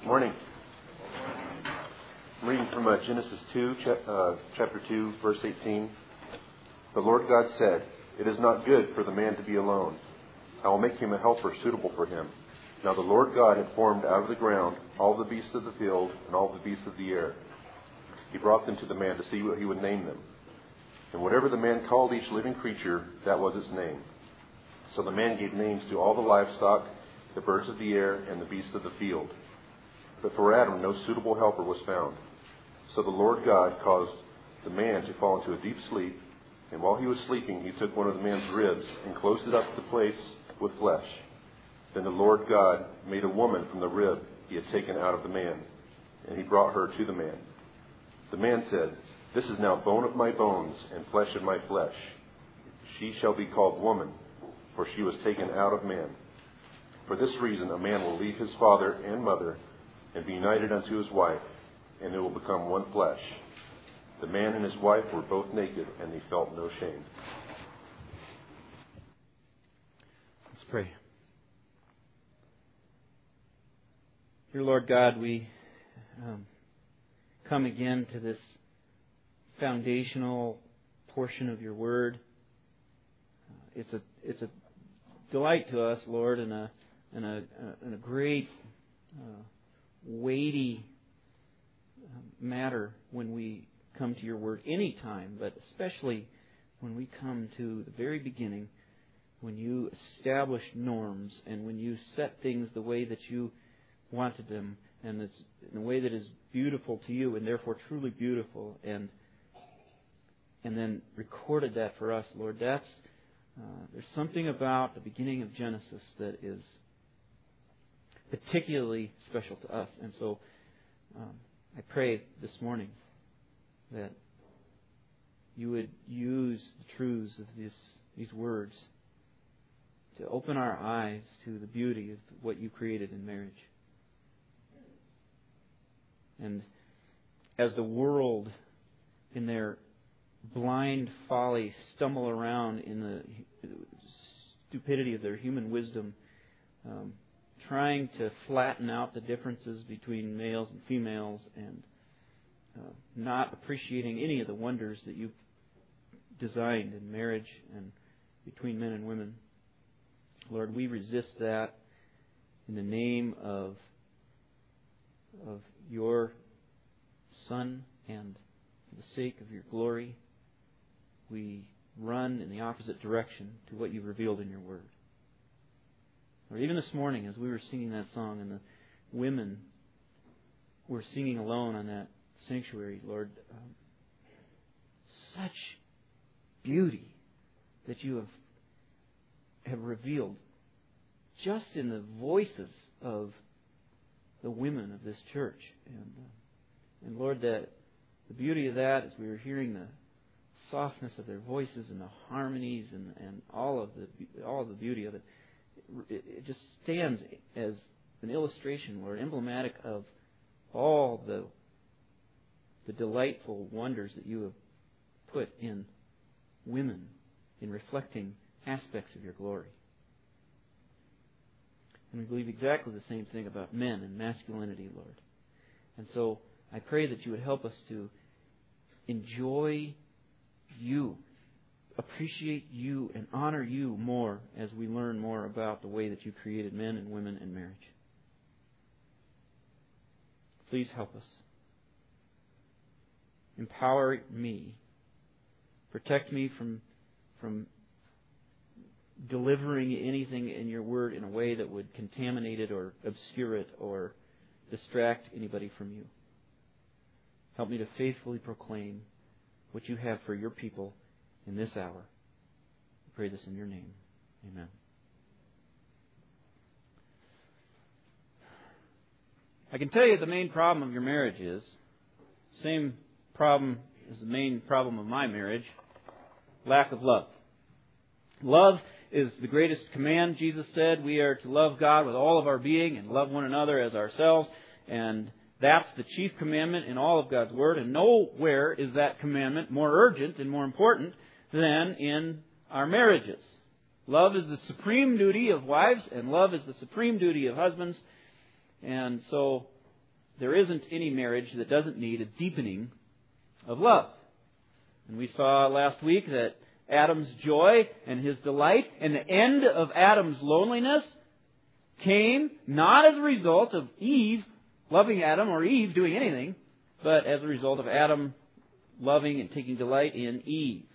Morning. I'm reading from Genesis 2, chapter 2, verse 18. The Lord God said, "It is not good for the man to be alone. I will make him a helper suitable for him." Now the Lord God had formed out of the ground all the beasts of the field and all the beasts of the air. He brought them to the man to see what he would name them. And whatever the man called each living creature, that was its name. So the man gave names to all the livestock, the birds of the air, and the beasts of the field. But for Adam no suitable helper was found. So the Lord God caused the man to fall into a deep sleep, and while he was sleeping, he took one of the man's ribs and closed it up the place with flesh. Then the Lord God made a woman from the rib he had taken out of the man, and he brought her to the man. The man said, "This is now bone of my bones and flesh of my flesh. She shall be called woman, for she was taken out of man. For this reason a man will leave his father and mother and be united unto his wife, and they will become one flesh. The man and his wife were both naked, and they felt no shame." Let's pray. Dear Lord God, we come again to this foundational portion of your Word. It's a delight to us, Lord, and a great weighty matter when we come to your Word any time, but especially when we come to the very beginning, when you established norms and when you set things the way that you wanted them, and it's in a way that is beautiful to you and therefore truly beautiful, and then recorded that for us, Lord. That's there's something about the beginning of Genesis that is particularly special to us. And so I pray this morning that you would use the truths of these words to open our eyes to the beauty of what you created in marriage. And as the world, in their blind folly, stumble around in the stupidity of their human wisdom, trying to flatten out the differences between males and females, and not appreciating any of the wonders that you've designed in marriage and between men and women. Lord, we resist that in the name of your Son, and for the sake of your glory, we run in the opposite direction to what you've revealed in your Word. Or even this morning, as we were singing that song, and the women were singing alone on that sanctuary, Lord, such beauty that you have revealed just in the voices of the women of this church. And Lord, that the beauty of that, as we were hearing the softness of their voices and the harmonies and all of the beauty of it, it just stands as an illustration, Lord, emblematic of all the delightful wonders that you have put in women in reflecting aspects of your glory. And we believe exactly the same thing about men and masculinity, Lord. And so I pray that you would help us to enjoy you, appreciate you, and honor you more as we learn more about the way that you created men and women in marriage. Please help us. Empower me. Protect me from delivering anything in your Word in a way that would contaminate it or obscure it or distract anybody from you. Help me to faithfully proclaim what you have for your people in this hour. I pray this in your name. Amen. I can tell you the main problem of your marriage is the same problem as the main problem of my marriage: lack of love. Love is the greatest command. Jesus said we are to love God with all of our being and love one another as ourselves. And that's the chief commandment in all of God's Word. And nowhere is that commandment more urgent and more important than in our marriages. Love is the supreme duty of wives, and love is the supreme duty of husbands. And so there isn't any marriage that doesn't need a deepening of love. And we saw last week that Adam's joy and his delight and the end of Adam's loneliness came not as a result of Eve loving Adam or Eve doing anything, but as a result of Adam loving and taking delight in Eve.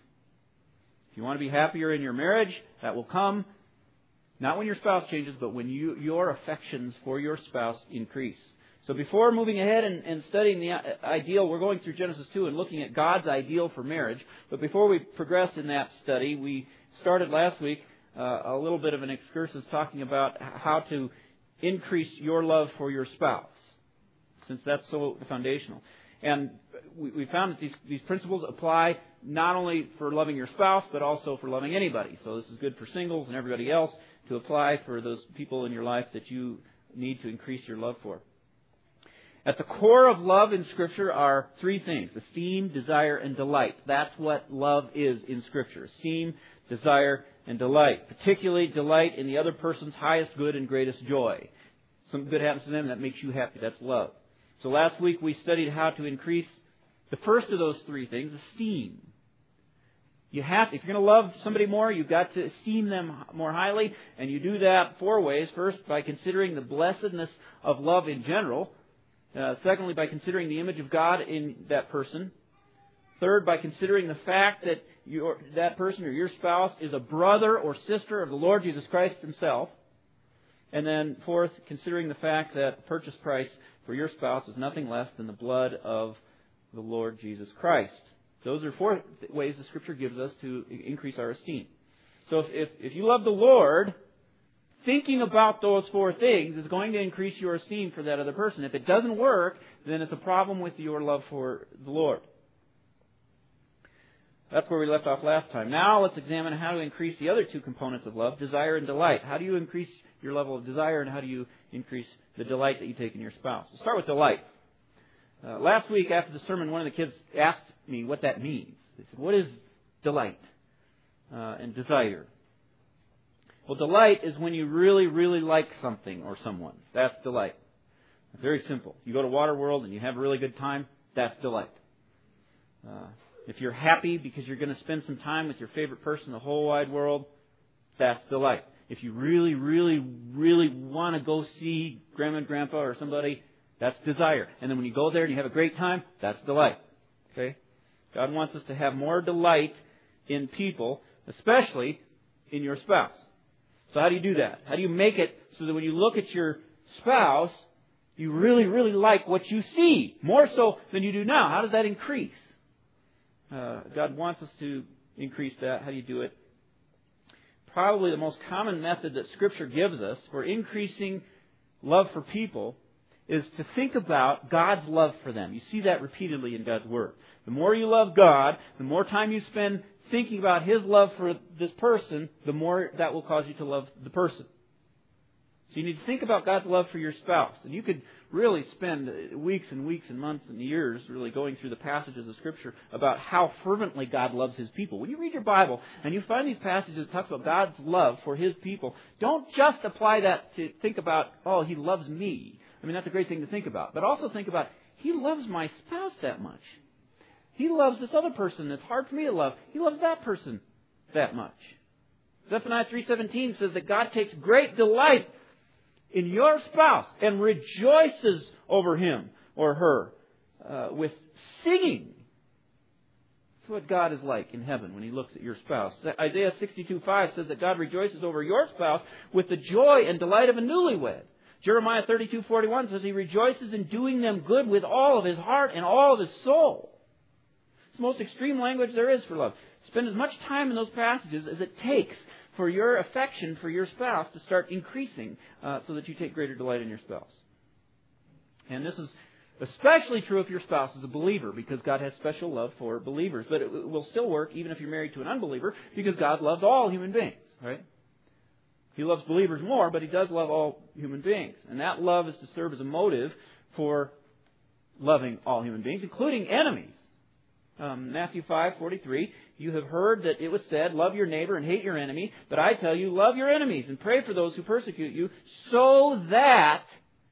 If you want to be happier in your marriage, that will come not when your spouse changes, but when your affections for your spouse increase. So before moving ahead and studying the ideal, we're going through Genesis 2 and looking at God's ideal for marriage. But before we progress in that study, we started last week a little bit of an excursus talking about how to increase your love for your spouse, since that's so foundational. And we found that these principles apply not only for loving your spouse, but also for loving anybody. So this is good for singles and everybody else to apply for those people in your life that you need to increase your love for. At the core of love in Scripture are three things: esteem, desire, and delight. That's what love is in Scripture. Esteem, desire, and delight. Particularly delight in the other person's highest good and greatest joy. Something good happens to them, that makes you happy. That's love. So last week we studied how to increase the first of those three things, esteem. If you're going to love somebody more, you've got to esteem them more highly. And you do that four ways. First, by considering the blessedness of love in general. Secondly, by considering the image of God in that person. Third, by considering the fact that that person or your spouse is a brother or sister of the Lord Jesus Christ Himself. And then fourth, considering the fact that the purchase price for your spouse is nothing less than the blood of the Lord Jesus Christ. Those are four ways the Scripture gives us to increase our esteem. So if you love the Lord, thinking about those four things is going to increase your esteem for that other person. If it doesn't work, then it's a problem with your love for the Lord. That's where we left off last time. Now let's examine how to increase the other two components of love, desire and delight. How do you increase your level of desire, and how do you increase the delight that you take in your spouse? We'll start with delight. Last week after the sermon, one of the kids asked me what that means. They said, what is delight and desire? Well, delight is when you really, really like something or someone. That's delight. It's very simple. You go to Waterworld and you have a really good time, that's delight. If you're happy because you're going to spend some time with your favorite person in the whole wide world, that's delight. If you really, really, really want to go see Grandma and Grandpa or somebody, that's desire. And then when you go there and you have a great time, that's delight. Okay? God wants us to have more delight in people, especially in your spouse. So how do you do that? How do you make it so that when you look at your spouse, you really, really like what you see, more so than you do now? How does that increase? God wants us to increase that. How do you do it? Probably the most common method that Scripture gives us for increasing love for people is to think about God's love for them. You see that repeatedly in God's Word. The more you love God, the more time you spend thinking about His love for this person, the more that will cause you to love the person. So you need to think about God's love for your spouse. And you could really spend weeks and weeks and months and years really going through the passages of Scripture about how fervently God loves His people. When you read your Bible and you find these passages that talk about God's love for His people, don't just apply that to think about, oh, He loves me. I mean, that's a great thing to think about. But also think about, He loves my spouse that much. He loves this other person that's hard for me to love. He loves that person that much. Zephaniah 3:17 says that God takes great delight in your spouse and rejoices over him or her with singing. That's what God is like in heaven when He looks at your spouse. Isaiah 62:5 says that God rejoices over your spouse with the joy and delight of a newlywed. Jeremiah 32:41 says He rejoices in doing them good with all of His heart and all of His soul. It's the most extreme language there is for love. Spend as much time in those passages as it takes for your affection for your spouse to start increasing so that you take greater delight in your spouse. And this is especially true if your spouse is a believer, because God has special love for believers. But it will still work even if you're married to an unbeliever, because God loves all human beings, right? He loves believers more, but He does love all human beings. And that love is to serve as a motive for loving all human beings, including enemies. Matthew 5:43, you have heard that it was said, love your neighbor and hate your enemy. But I tell you, love your enemies and pray for those who persecute you, so that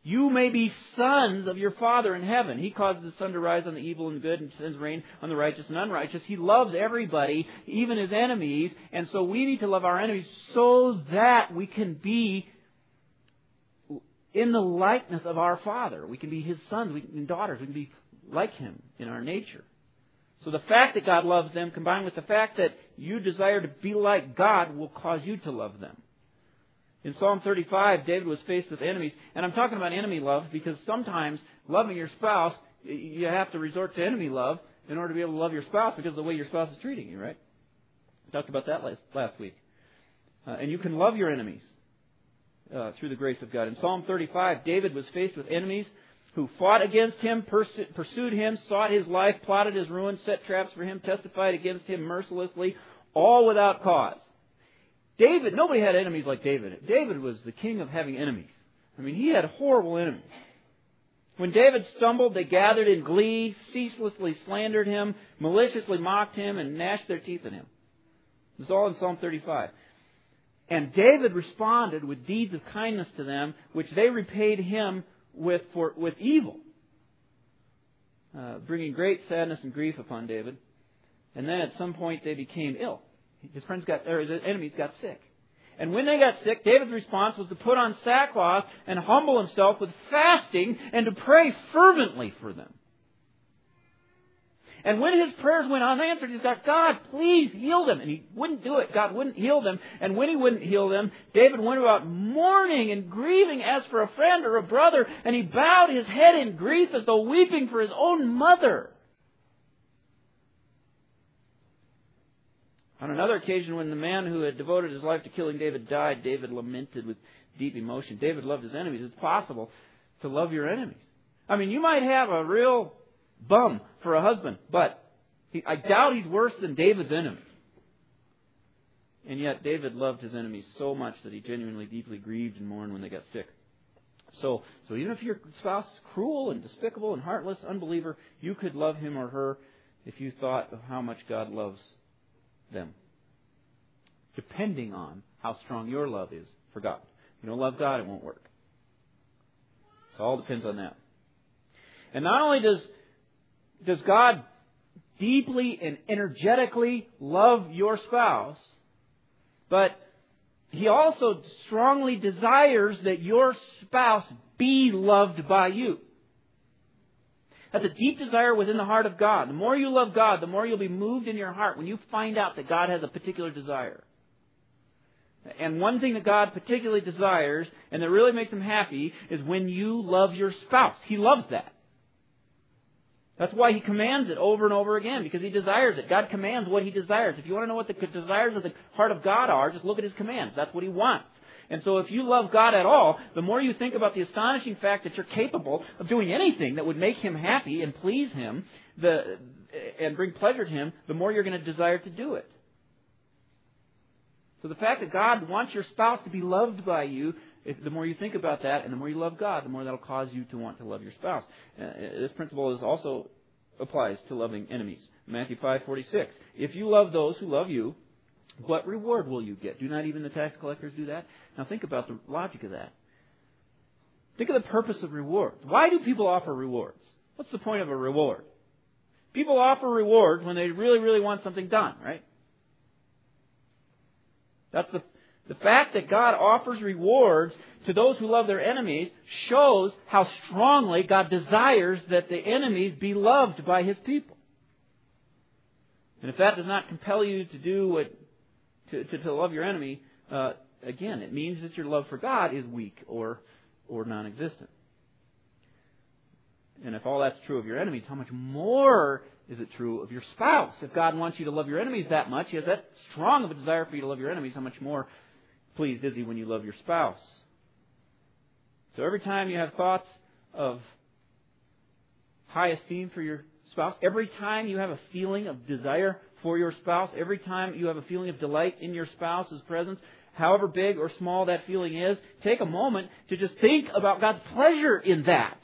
you may be sons of your Father in heaven. He causes the sun to rise on the evil and good and sends rain on the righteous and unrighteous. He loves everybody, even His enemies. And so we need to love our enemies so that we can be in the likeness of our Father. We can be His sons and daughters. We can be like Him in our nature. So the fact that God loves them, combined with the fact that you desire to be like God, will cause you to love them. In Psalm 35, David was faced with enemies. And I'm talking about enemy love because sometimes loving your spouse, you have to resort to enemy love in order to be able to love your spouse because of the way your spouse is treating you, right? We talked about that last week. And you can love your enemies through the grace of God. In Psalm 35, David was faced with enemies who fought against him, pursued him, sought his life, plotted his ruin, set traps for him, testified against him mercilessly, all without cause. David, nobody had enemies like David. David was the king of having enemies. I mean, he had horrible enemies. When David stumbled, they gathered in glee, ceaselessly slandered him, maliciously mocked him, and gnashed their teeth at him. This is all in Psalm 35. And David responded with deeds of kindness to them, which they repaid him with evil, bringing great sadness and grief upon David. And then at some point they became ill. His enemies got sick. And when they got sick, David's response was to put on sackcloth and humble himself with fasting and to pray fervently for them. And when his prayers went unanswered, he said, God, please heal them. And he wouldn't do it. God wouldn't heal them. And when He wouldn't heal them, David went about mourning and grieving as for a friend or a brother. And he bowed his head in grief as though weeping for his own mother. On another occasion, when the man who had devoted his life to killing David died, David lamented with deep emotion. David loved his enemies. It's possible to love your enemies. I mean, you might have a real bum for a husband, but I doubt he's worse than David's enemies. And yet David loved his enemies so much that he genuinely, deeply grieved and mourned when they got sick. So even if your spouse is cruel and despicable and heartless, unbeliever, you could love him or her if you thought of how much God loves them, depending on how strong your love is for God. If you don't love God, it won't work. It all depends on that. And not only does God deeply and energetically love your spouse, but He also strongly desires that your spouse be loved by you. That's a deep desire within the heart of God. The more you love God, the more you'll be moved in your heart when you find out that God has a particular desire. And one thing that God particularly desires, and that really makes Him happy, is when you love your spouse. He loves that. That's why He commands it over and over again, because He desires it. God commands what He desires. If you want to know what the desires of the heart of God are, just look at His commands. That's what He wants. And so if you love God at all, the more you think about the astonishing fact that you're capable of doing anything that would make Him happy and please Him and bring pleasure to Him, the more you're going to desire to do it. So the fact that God wants your spouse to be loved by you, the more you think about that and the more you love God, the more that will cause you to want to love your spouse. This principle also applies to loving enemies. Matthew 5:46. If you love those who love you, what reward will you get? Do not even the tax collectors do that? Now think about the logic of that. Think of the purpose of rewards. Why do people offer rewards? What's the point of a reward? People offer rewards when they really, really want something done, right? That's the fact that God offers rewards to those who love their enemies shows how strongly God desires that the enemies be loved by His people. And if that does not compel you to do to love your enemy, again, it means that your love for God is weak or non-existent. And if all that's true of your enemies, how much more is it true of your spouse? If God wants you to love your enemies that much, He has that strong of a desire for you to love your enemies, how much more pleased is He when you love your spouse? So every time you have thoughts of high esteem for your spouse, every time you have a feeling of desire for your spouse, every time you have a feeling of delight in your spouse's presence, however big or small that feeling is, take a moment to just think about God's pleasure in that.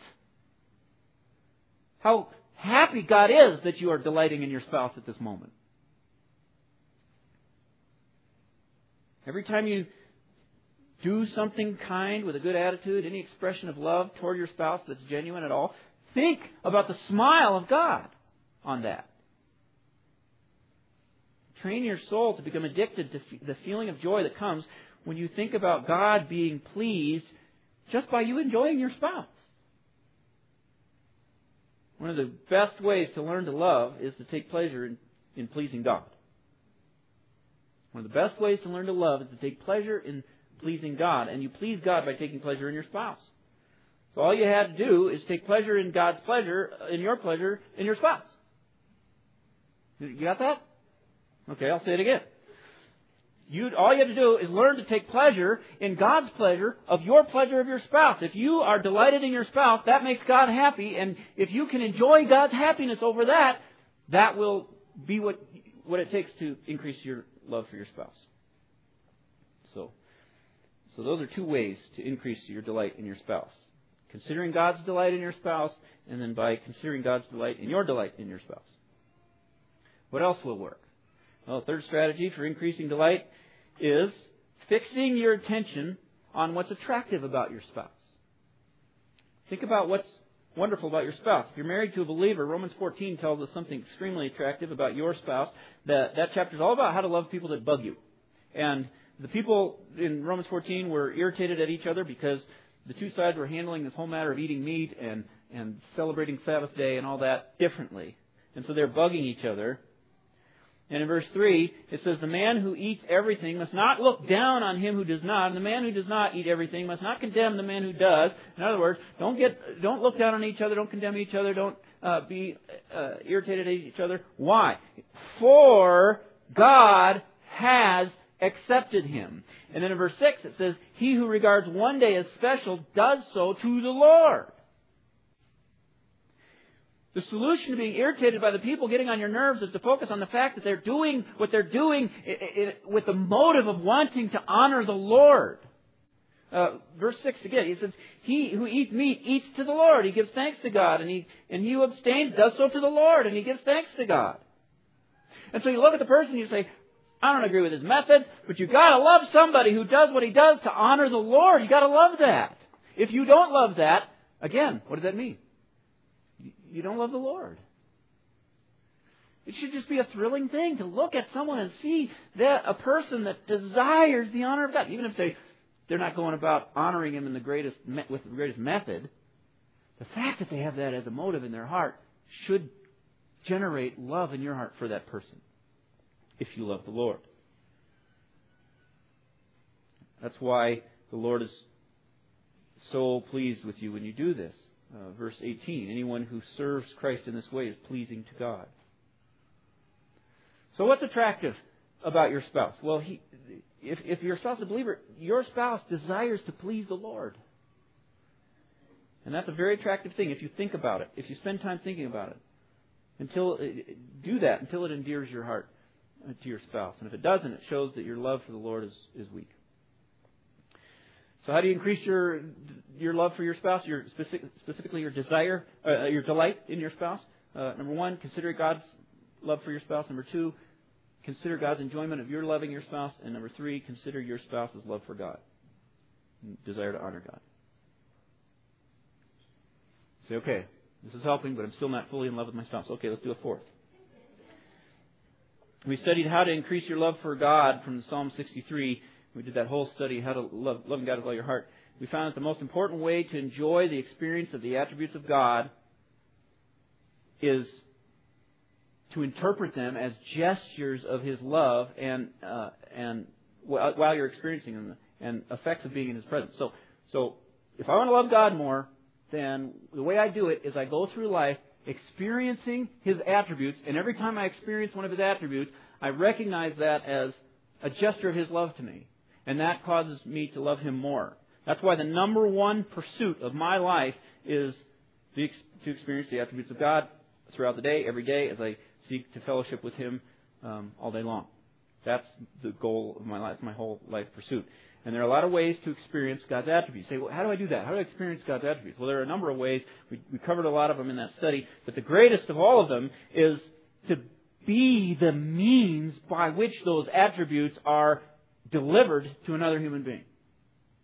How happy God is that you are delighting in your spouse at this moment. Every time you do something kind with a good attitude, any expression of love toward your spouse that's genuine at all, think about the smile of God on that. Train your soul to become addicted to the feeling of joy that comes when you think about God being pleased just by you enjoying your spouse. One of the best ways to learn to love is to take pleasure in pleasing God. One of the best ways to learn to love is to take pleasure in pleasing God. And you please God by taking pleasure in your spouse. So all you had to do is take pleasure in God's pleasure, in your pleasure, in your spouse. You got that? Okay, I'll say it again. All you have to do is learn to take pleasure in God's pleasure of your spouse. If you are delighted in your spouse, that makes God happy. And if you can enjoy God's happiness over that, that will be what it takes to increase your love for your spouse. So those are two ways to increase your delight in your spouse. Considering God's delight in your spouse, and then by considering God's delight in your spouse. What else will work? Well, the third strategy for increasing delight is fixing your attention on what's attractive about your spouse. Think about what's wonderful about your spouse. If you're married to a believer, Romans 14 tells us something extremely attractive about your spouse. That chapter is all about how to love people that bug you. And the people in Romans 14 were irritated at each other because the two sides were handling this whole matter of eating meat and celebrating Sabbath day and all that differently. And so they're bugging each other. And in verse 3, it says, the man who eats everything must not look down on him who does not, and the man who does not eat everything must not condemn the man who does. In other words, don't look down on each other, don't condemn each other, don't be irritated at each other. Why? For God has accepted him. And then in verse 6 it says, he who regards one day as special does so to the Lord. The solution to being irritated by the people getting on your nerves is to focus on the fact that they're doing what they're doing with the motive of wanting to honor the Lord. Verse 6 again, he says, he who eats meat eats to the Lord. He gives thanks to God. And he who abstains does so to the Lord. And he gives thanks to God. And so you look at the person and you say, I don't agree with his methods, but you've got to love somebody who does what he does to honor the Lord. You've got to love that. If you don't love that, again, what does that mean? You don't love the Lord. It should just be a thrilling thing to look at someone and see that a person that desires the honor of God, even if they're not going about honoring Him with the greatest method. The fact that they have that as a motive in their heart should generate love in your heart for that person, if you love the Lord. That's why the Lord is so pleased with you when you do this. Verse 18, anyone who serves Christ in this way is pleasing to God. So what's attractive about your spouse? Well, if your spouse is a believer, your spouse desires to please the Lord. And that's a very attractive thing if you think about it, if you spend time thinking about it. Do that until it endears your heart to your spouse. And if it doesn't, it shows that your love for the Lord is weak. So how do you increase your love for your spouse? Specifically your desire, your delight in your spouse. Number one, consider God's love for your spouse. Number two, consider God's enjoyment of your loving your spouse. And number three, consider your spouse's love for God. Desire to honor God. Say, okay, this is helping, but I'm still not fully in love with my spouse. Okay, let's do a fourth. We studied how to increase your love for God from Psalm 63. We did that whole study, how to loving God with all your heart. We found that the most important way to enjoy the experience of the attributes of God is to interpret them as gestures of His love and while you're experiencing them, and effects of being in His presence. So if I want to love God more, then the way I do it is I go through life experiencing His attributes, and every time I experience one of His attributes, I recognize that as a gesture of His love to me. And that causes me to love Him more. That's why the number one pursuit of my life is to experience the attributes of God throughout the day, every day, as I seek to fellowship with Him all day long. That's the goal of my life, my whole life pursuit. And there are a lot of ways to experience God's attributes. You say, well, how do I do that? How do I experience God's attributes? Well, there are a number of ways. We covered a lot of them in that study. But the greatest of all of them is to be the means by which those attributes are delivered to another human being.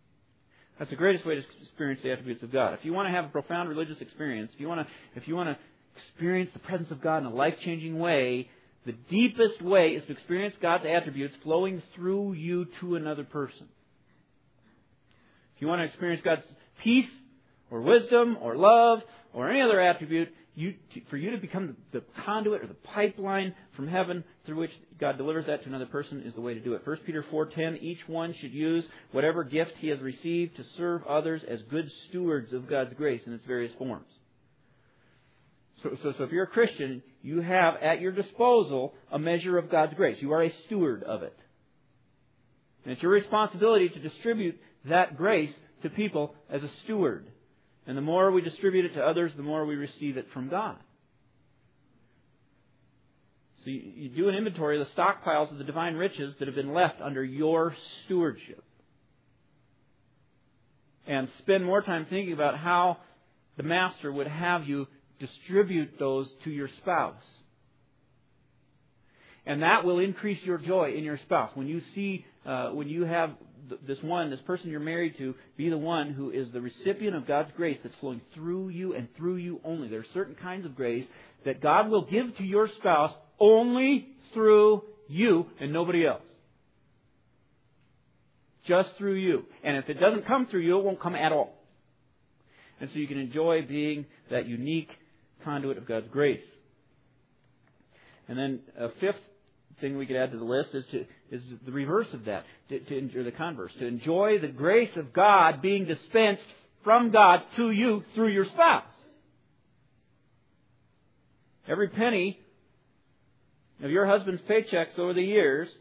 That's the greatest way to experience the attributes of God. If you want to have a profound religious experience, if you want to experience the presence of God in a life-changing way, the deepest way is to experience God's attributes flowing through you to another person. If you want to experience God's peace or wisdom or love or any other attribute, for you to become the conduit or the pipeline from heaven through which God delivers that to another person is the way to do it. 1 Peter 4:10, each one should use whatever gift he has received to serve others as good stewards of God's grace in its various forms. So if you're a Christian, you have at your disposal a measure of God's grace. You are a steward of it. And it's your responsibility to distribute that grace to people as a steward. And the more we distribute it to others, the more we receive it from God. So you do an inventory of the stockpiles of the divine riches that have been left under your stewardship. And spend more time thinking about how the Master would have you distribute those to your spouse. And that will increase your joy in your spouse. When you see, when you have this person you're married to, be the one who is the recipient of God's grace that's flowing through you and through you only. There are certain kinds of grace that God will give to your spouse only through you and nobody else. Just through you. And if it doesn't come through you, it won't come at all. And so you can enjoy being that unique conduit of God's grace. And then a fifth thing we could add to the list is the reverse of that, or the converse. To enjoy the grace of God being dispensed from God to you through your spouse. Every penny of your husband's paychecks over the years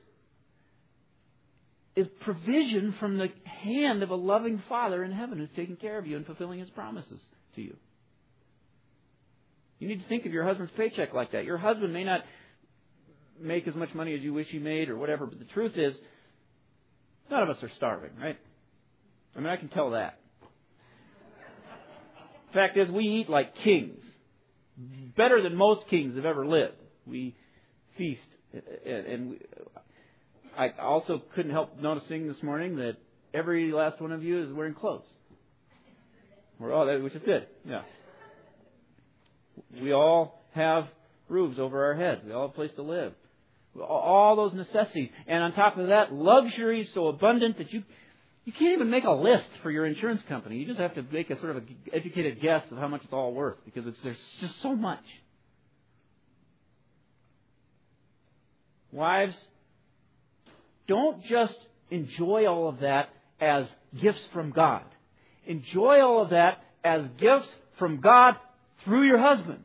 is provision from the hand of a loving Father in heaven who's taking care of you and fulfilling His promises to you. You need to think of your husband's paycheck like that. Your husband may not make as much money as you wish he made or whatever, but the truth is, none of us are starving, right? I mean, I can tell that. Fact is, we eat like kings. Better than most kings have ever lived. We feast. And I also couldn't help noticing this morning that every last one of you is wearing clothes. Which is good. Yeah. We all have roofs over our heads. We all have a place to live. All those necessities. And on top of that, luxury so abundant that you can't even make a list for your insurance company. You just have to make a sort of an educated guess of how much it's all worth because there's just so much. Wives, don't just enjoy all of that as gifts from God. Enjoy all of that as gifts from God through your husband.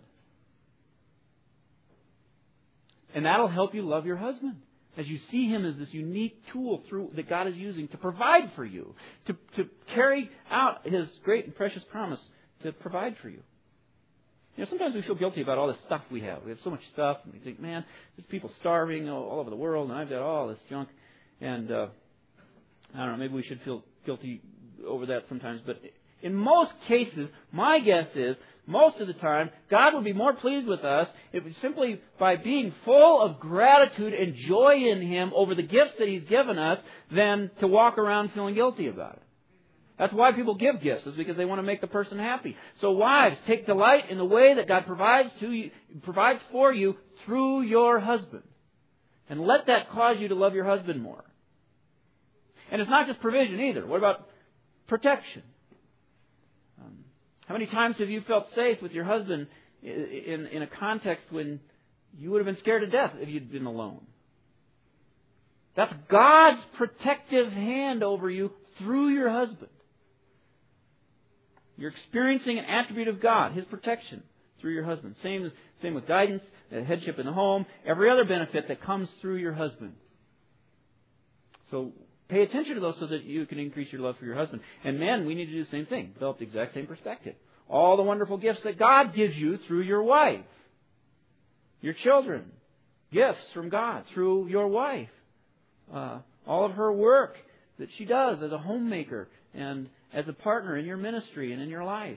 And that'll help you love your husband as you see him as this unique tool that God is using to provide for you, to carry out His great and precious promise to provide for you. You know, sometimes we feel guilty about all the stuff we have. We have so much stuff, and we think, man, there's people starving all over the world, and I've got all this junk. And I don't know, maybe we should feel guilty over that sometimes. But in most cases, my guess is, most of the time, God would be more pleased with us if simply by being full of gratitude and joy in Him over the gifts that He's given us than to walk around feeling guilty about it. That's why people give gifts, is because they want to make the person happy. So wives, take delight in the way that God provides for you through your husband. And let that cause you to love your husband more. And it's not just provision either. What about protection? How many times have you felt safe with your husband in a context when you would have been scared to death if you'd been alone? That's God's protective hand over you through your husband. You're experiencing an attribute of God, His protection through your husband. Same with guidance, headship in the home, every other benefit that comes through your husband. So pay attention to those so that you can increase your love for your husband. And men, we need to do the same thing. Develop the exact same perspective. All the wonderful gifts that God gives you through your wife. Your children. Gifts from God through your wife. All of her work that she does as a homemaker and as a partner in your ministry and in your life.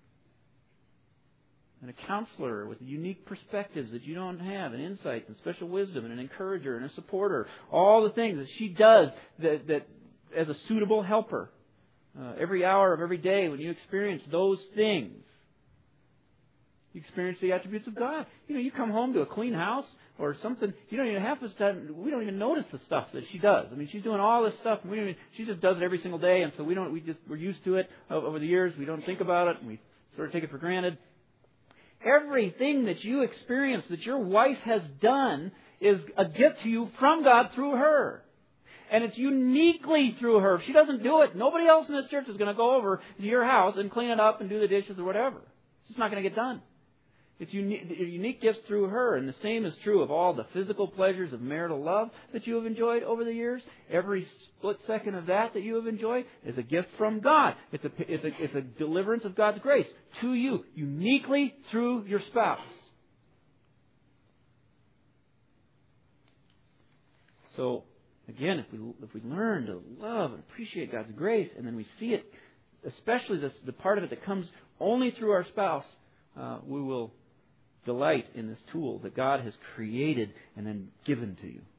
And a counselor with unique perspectives that you don't have, and insights and special wisdom, and an encourager and a supporter. All the things that she does that as a suitable helper every hour of every day, when you experience those things, you experience the attributes of God. You come home to a clean house or something, you don't even half the time, we don't even notice the stuff that she does. I mean, she's doing all this stuff, and she just does it every single day, and so we're used to it over the years. We don't think about it, and we sort of take it for granted. Everything that you experience that your wife has done is a gift to you from God through her. And it's uniquely through her. If she doesn't do it, nobody else in this church is going to go over to your house and clean it up and do the dishes or whatever. It's just not going to get done. It's unique gifts through her. And the same is true of all the physical pleasures of marital love that you have enjoyed over the years. Every split second of that you have enjoyed is a gift from God. It's a deliverance of God's grace to you, uniquely through your spouse. So, again, if we learn to love and appreciate God's grace, and then we see it, especially the part of it that comes only through our spouse, we will delight in this tool that God has created and then given to you.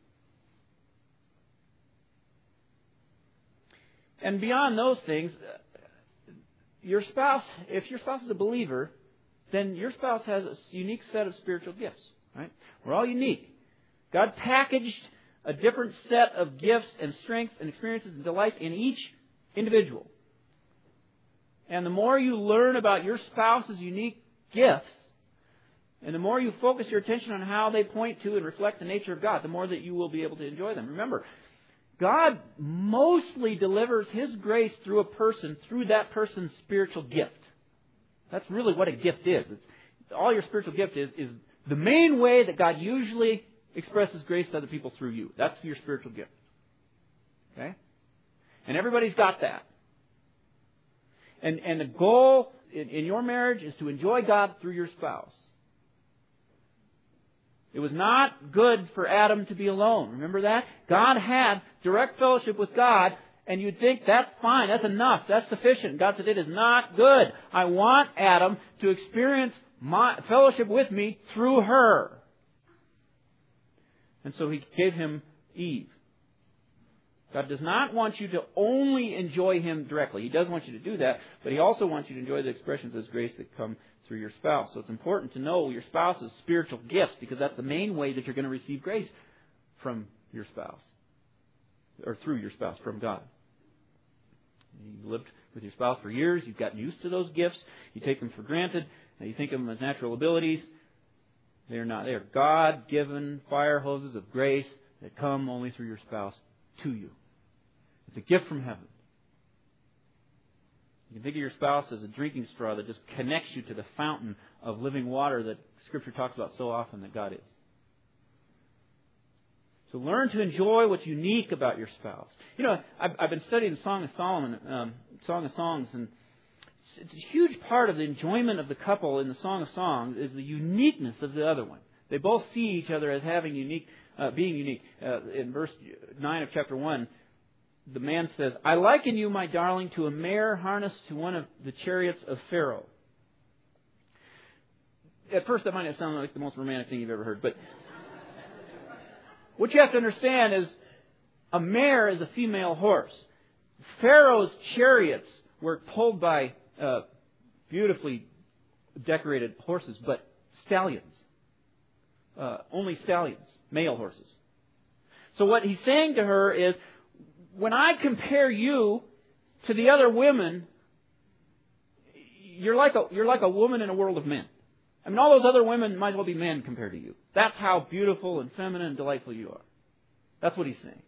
And beyond those things, your spouse, if your spouse is a believer, then your spouse has a unique set of spiritual gifts. Right? We're all unique. God packaged a different set of gifts and strengths and experiences and delights in each individual. And the more you learn about your spouse's unique gifts, and the more you focus your attention on how they point to and reflect the nature of God, the more that you will be able to enjoy them. Remember, God mostly delivers His grace through a person, through that person's spiritual gift. That's really what a gift is. All your spiritual gift is the main way that God usually expresses grace to other people through you. That's your spiritual gift. Okay? And everybody's got that. And the goal in your marriage is to enjoy God through your spouse. It was not good for Adam to be alone. Remember that? God had direct fellowship with God, and you'd think that's fine, that's enough, that's sufficient. God said, it is not good. I want Adam to experience my fellowship with me through her. And so He gave him Eve. God does not want you to only enjoy Him directly. He does want you to do that, but He also wants you to enjoy the expressions of His grace that come through your spouse. So it's important to know your spouse's spiritual gifts, because that's the main way that you're going to receive grace from your spouse, or through your spouse, from God. You've lived with your spouse for years. You've gotten used to those gifts. You take them for granted. And you think of them as natural abilities. They're not. They are God-given fire hoses of grace that come only through your spouse to you. It's a gift from heaven. You can think of your spouse as a drinking straw that just connects you to the fountain of living water that Scripture talks about so often that God is. So learn to enjoy what's unique about your spouse. You know, I've been studying the Song of Solomon, Song of Songs, and it's a huge part of the enjoyment of the couple in the Song of Songs is the uniqueness of the other one. They both see each other as having being unique. In verse 9 of chapter 1, the man says, I liken you, my darling, to a mare harnessed to one of the chariots of Pharaoh. At first, that might not sound like the most romantic thing you've ever heard, but what you have to understand is a mare is a female horse. Pharaoh's chariots were pulled by beautifully decorated horses, but stallions. Only stallions, male horses. So what he's saying to her is, when I compare you to the other women, you're like a woman in a world of men. I mean, all those other women might as well be men compared to you. That's how beautiful and feminine and delightful you are. That's what he's saying.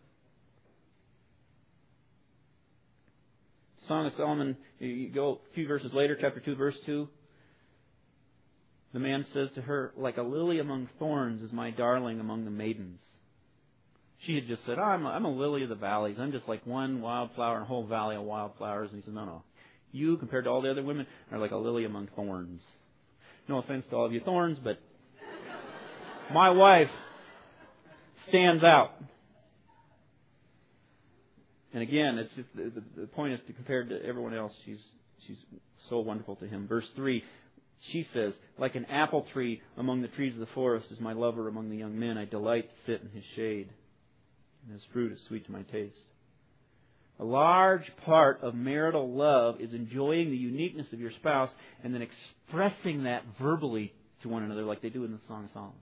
Song of Solomon, you go a few verses later, chapter 2, verse 2. The man says to her, like a lily among thorns is my darling among the maidens. She had just said, I'm a lily of the valleys. I'm just like one wildflower in a whole valley of wildflowers. And he said, no. You, compared to all the other women, are like a lily among thorns. No offense to all of you thorns, but my wife stands out. And again, it's just the point is to compare to everyone else. She's so wonderful to him. Verse 3, she says, like an apple tree among the trees of the forest is my lover among the young men. I delight to sit in his shade, and his fruit is sweet to my taste. A large part of marital love is enjoying the uniqueness of your spouse and then expressing that verbally to one another like they do in the Song of Solomon.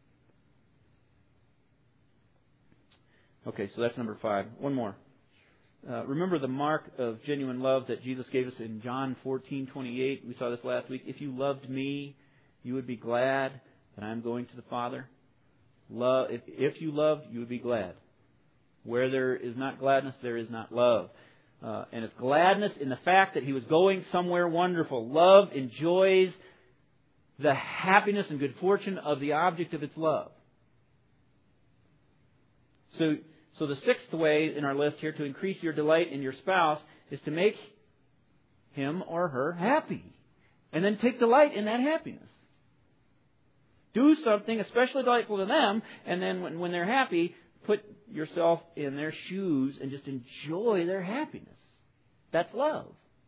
Okay, so that's number 5. One more. Remember the mark of genuine love that Jesus gave us in John 14:28. We saw this last week. If you loved me, you would be glad that I'm going to the Father. If you loved, you would be glad. Where there is not gladness, there is not love. And it's gladness in the fact that He was going somewhere wonderful. Love enjoys the happiness and good fortune of the object of its love. So the 6th way in our list here to increase your delight in your spouse is to make him or her happy. And then take delight in that happiness. Do something especially delightful to them, and then when they're happy, put yourself in their shoes and just enjoy their happiness. That's love.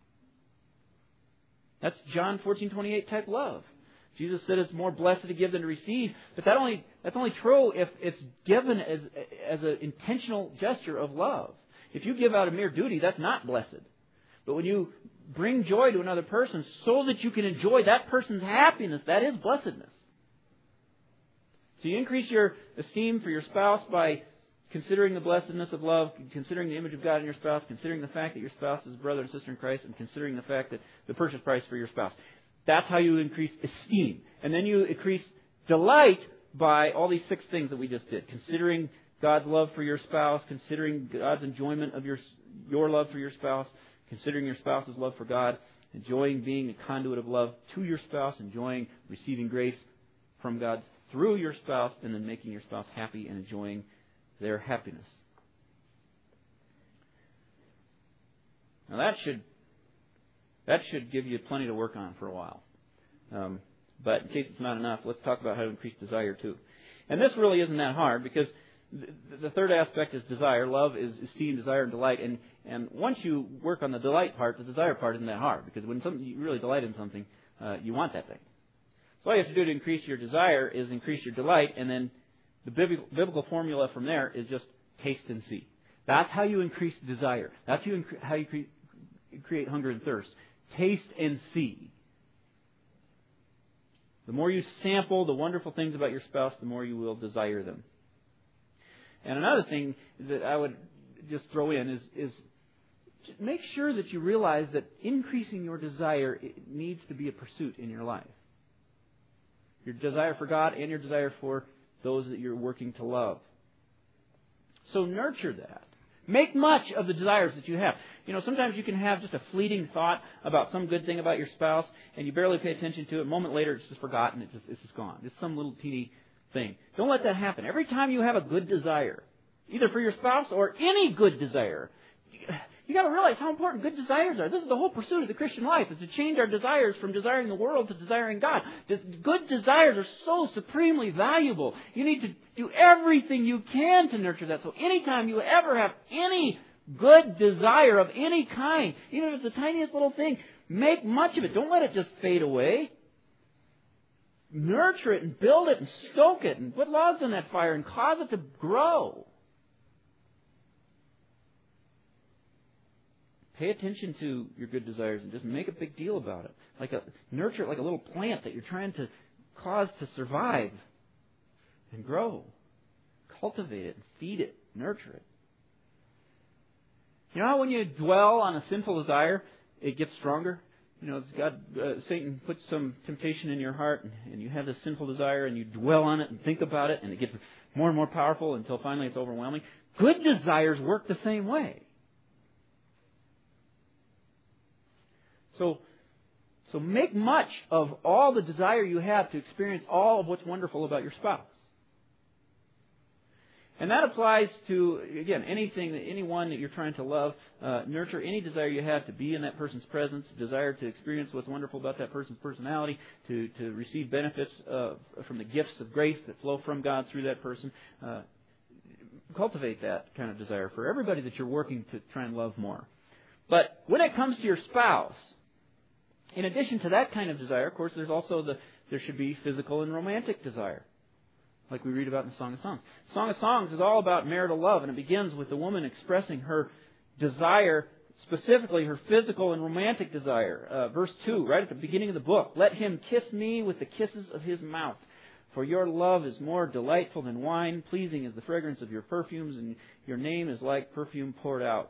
That's John 14:28 type love. Jesus said it's more blessed to give than to receive, but that's only true if it's given as an intentional gesture of love. If you give out a mere duty, that's not blessed. But when you bring joy to another person so that you can enjoy that person's happiness, that is blessedness. So you increase your esteem for your spouse by considering the blessedness of love, considering the image of God in your spouse, considering the fact that your spouse is a brother and sister in Christ, and considering the fact that the purchase price for your spouse. That's how you increase esteem. And then you increase delight by all these 6 things that we just did. Considering God's love for your spouse, considering God's enjoyment of your love for your spouse, considering your spouse's love for God, enjoying being a conduit of love to your spouse, enjoying receiving grace from God through your spouse, and then making your spouse happy and enjoying their happiness. Now that should give you plenty to work on for a while. But in case it's not enough, let's talk about how to increase desire too. And this really isn't that hard because the 3rd aspect is desire. Love is esteem, desire, and delight. And once you work on the delight part, the desire part isn't that hard because when you really delight in something, you want that thing. So all you have to do to increase your desire is increase your delight, and then the biblical formula from there is just taste and see. That's how you increase desire. That's how you create hunger and thirst. Taste and see. The more you sample the wonderful things about your spouse, the more you will desire them. And another thing that I would just throw in is make sure that you realize that increasing your desire needs to be a pursuit in your life. Your desire for God and your desire for those that you're working to love. So nurture that. Make much of the desires that you have. Sometimes you can have just a fleeting thought about some good thing about your spouse, and you barely pay attention to it. A moment later, it's just forgotten. It's just gone. It's some little teeny thing. Don't let that happen. Every time you have a good desire, either for your spouse or any good desire, you got to realize how important good desires are. This is the whole pursuit of the Christian life, is to change our desires from desiring the world to desiring God. Good desires are so supremely valuable. You need to do everything you can to nurture that. So anytime you ever have any good desire of any kind, even if it's the tiniest little thing, make much of it. Don't let it just fade away. Nurture it and build it and stoke it and put logs on that fire and cause it to grow. Pay attention to your good desires and just make a big deal about it. Nurture it like a little plant that you're trying to cause to survive and grow. Cultivate it, feed it, nurture it. You know how when you dwell on a sinful desire, it gets stronger? Satan puts some temptation in your heart and you have this sinful desire and you dwell on it and think about it and it gets more and more powerful until finally it's overwhelming. Good desires work the same way. So make much of all the desire you have to experience all of what's wonderful about your spouse. And that applies to, again, anyone that you're trying to love. Nurture any desire you have to be in that person's presence, desire to experience what's wonderful about that person's personality, to receive benefits from the gifts of grace that flow from God through that person. Cultivate that kind of desire for everybody that you're working to try and love more. But when it comes to your spouse, in addition to that kind of desire, of course, there's also there should be physical and romantic desire, like we read about in the Song of Songs. Song of Songs is all about marital love, and it begins with the woman expressing her desire, specifically her physical and romantic desire. Verse 2, right at the beginning of the book. Let him kiss me with the kisses of his mouth. For your love is more delightful than wine, pleasing as the fragrance of your perfumes, and your name is like perfume poured out.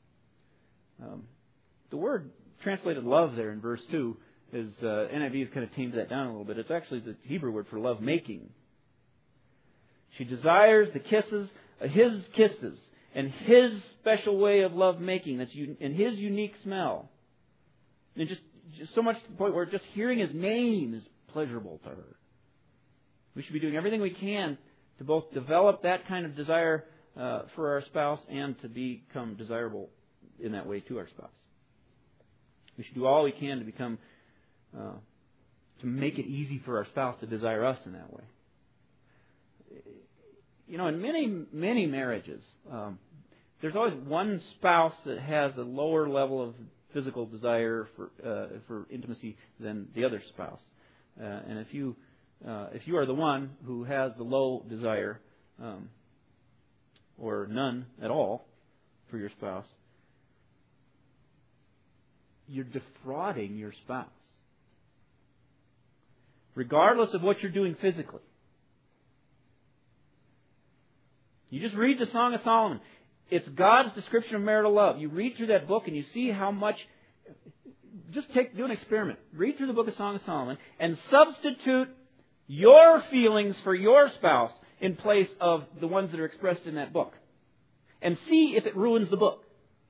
The word translated love there in verse 2 is, NIV has kind of tamed that down a little bit. It's actually the Hebrew word for love making. She desires the kisses, his kisses, and his special way of love making, and his unique smell. And just so much to the point where just hearing his name is pleasurable to her. We should be doing everything we can to both develop that kind of desire for our spouse and to become desirable in that way to our spouse. We should do all we can to become, to make it easy for our spouse to desire us in that way. You know, in many marriages, there's always one spouse that has a lower level of physical desire for intimacy than the other spouse. And if you are the one who has the low desire, or none at all for your spouse, you're defrauding your spouse. Regardless of what you're doing physically. You just read the Song of Solomon. It's God's description of marital love. You read through that book and you see how much... do an experiment. Read through the book of Song of Solomon and substitute your feelings for your spouse in place of the ones that are expressed in that book. And see if it ruins the book.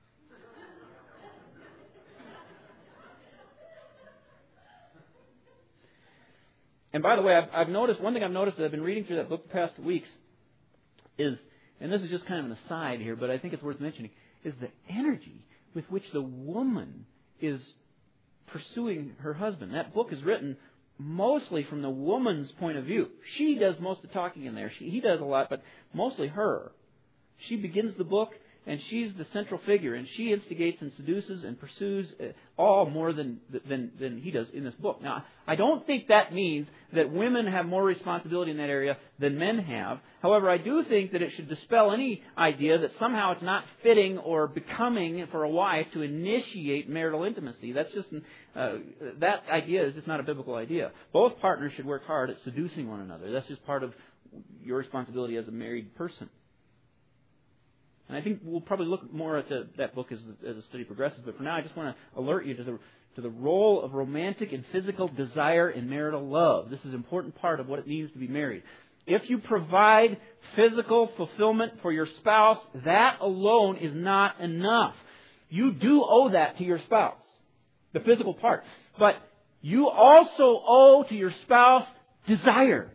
And by the way, one thing I've noticed as I've been reading through that book the past weeks is, and this is just kind of an aside here, but I think it's worth mentioning, is the energy with which the woman is pursuing her husband. That book is written mostly from the woman's point of view. She does most of the talking in there. He does a lot, but mostly her. She begins the book, and she's the central figure, and she instigates and seduces and pursues all more than he does in this book. Now, I don't think that means that women have more responsibility in that area than men have. However, I do think that it should dispel any idea that somehow it's not fitting or becoming for a wife to initiate marital intimacy. That's just that idea is just not a biblical idea. Both partners should work hard at seducing one another. That's just part of your responsibility as a married person. And I think we'll probably look more at that book as the study progresses. But for now, I just want to alert you to the role of romantic and physical desire in marital love. This is an important part of what it means to be married. If you provide physical fulfillment for your spouse, that alone is not enough. You do owe that to your spouse, the physical part. But you also owe to your spouse desire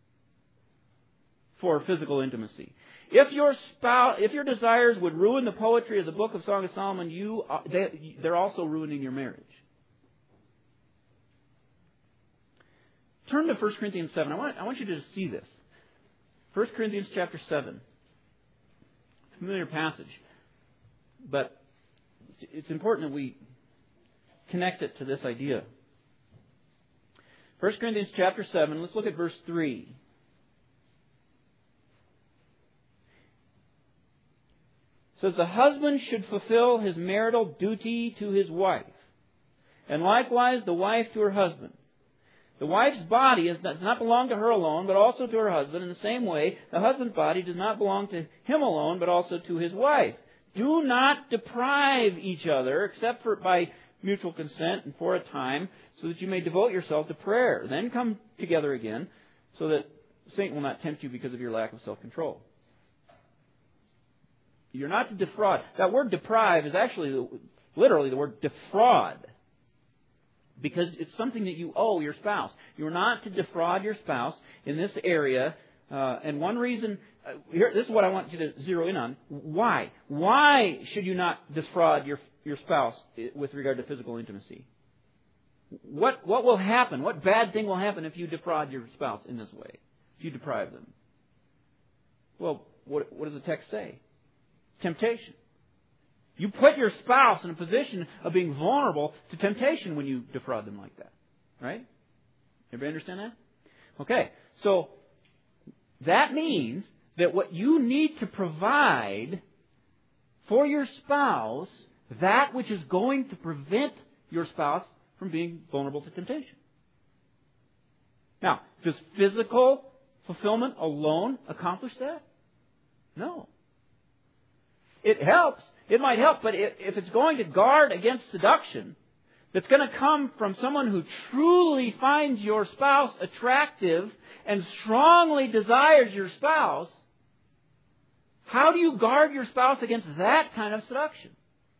for physical intimacy. If your desires would ruin the poetry of the book of Song of Solomon, they're also ruining your marriage. Turn to 1 Corinthians 7. I want you to see this. 1 Corinthians chapter 7. Familiar passage. But it's important that we connect it to this idea. 1 Corinthians chapter 7. Let's look at verse 3. It says, the husband should fulfill his marital duty to his wife, and likewise the wife to her husband. The wife's body does not belong to her alone, but also to her husband. In the same way, the husband's body does not belong to him alone, but also to his wife. Do not deprive each other, except by mutual consent and for a time, so that you may devote yourself to prayer. Then come together again, so that Satan will not tempt you because of your lack of self-control. You're not to defraud. That word deprive is actually literally the word defraud. Because it's something that you owe your spouse. You're not to defraud your spouse in this area. And one reason, this is what I want you to zero in on. Why? Why should you not defraud your spouse with regard to physical intimacy? What will happen? What bad thing will happen if you defraud your spouse in this way? If you deprive them? Well, what does the text say? Temptation. You put your spouse in a position of being vulnerable to temptation when you defraud them like that. Right? Everybody understand that? Okay. So, that means that what you need to provide for your spouse that which is going to prevent your spouse from being vulnerable to temptation. Now, does physical fulfillment alone accomplish that? No. It helps. It might help, but if it's going to guard against seduction, that's going to come from someone who truly finds your spouse attractive and strongly desires your spouse, how do you guard your spouse against that kind of seduction?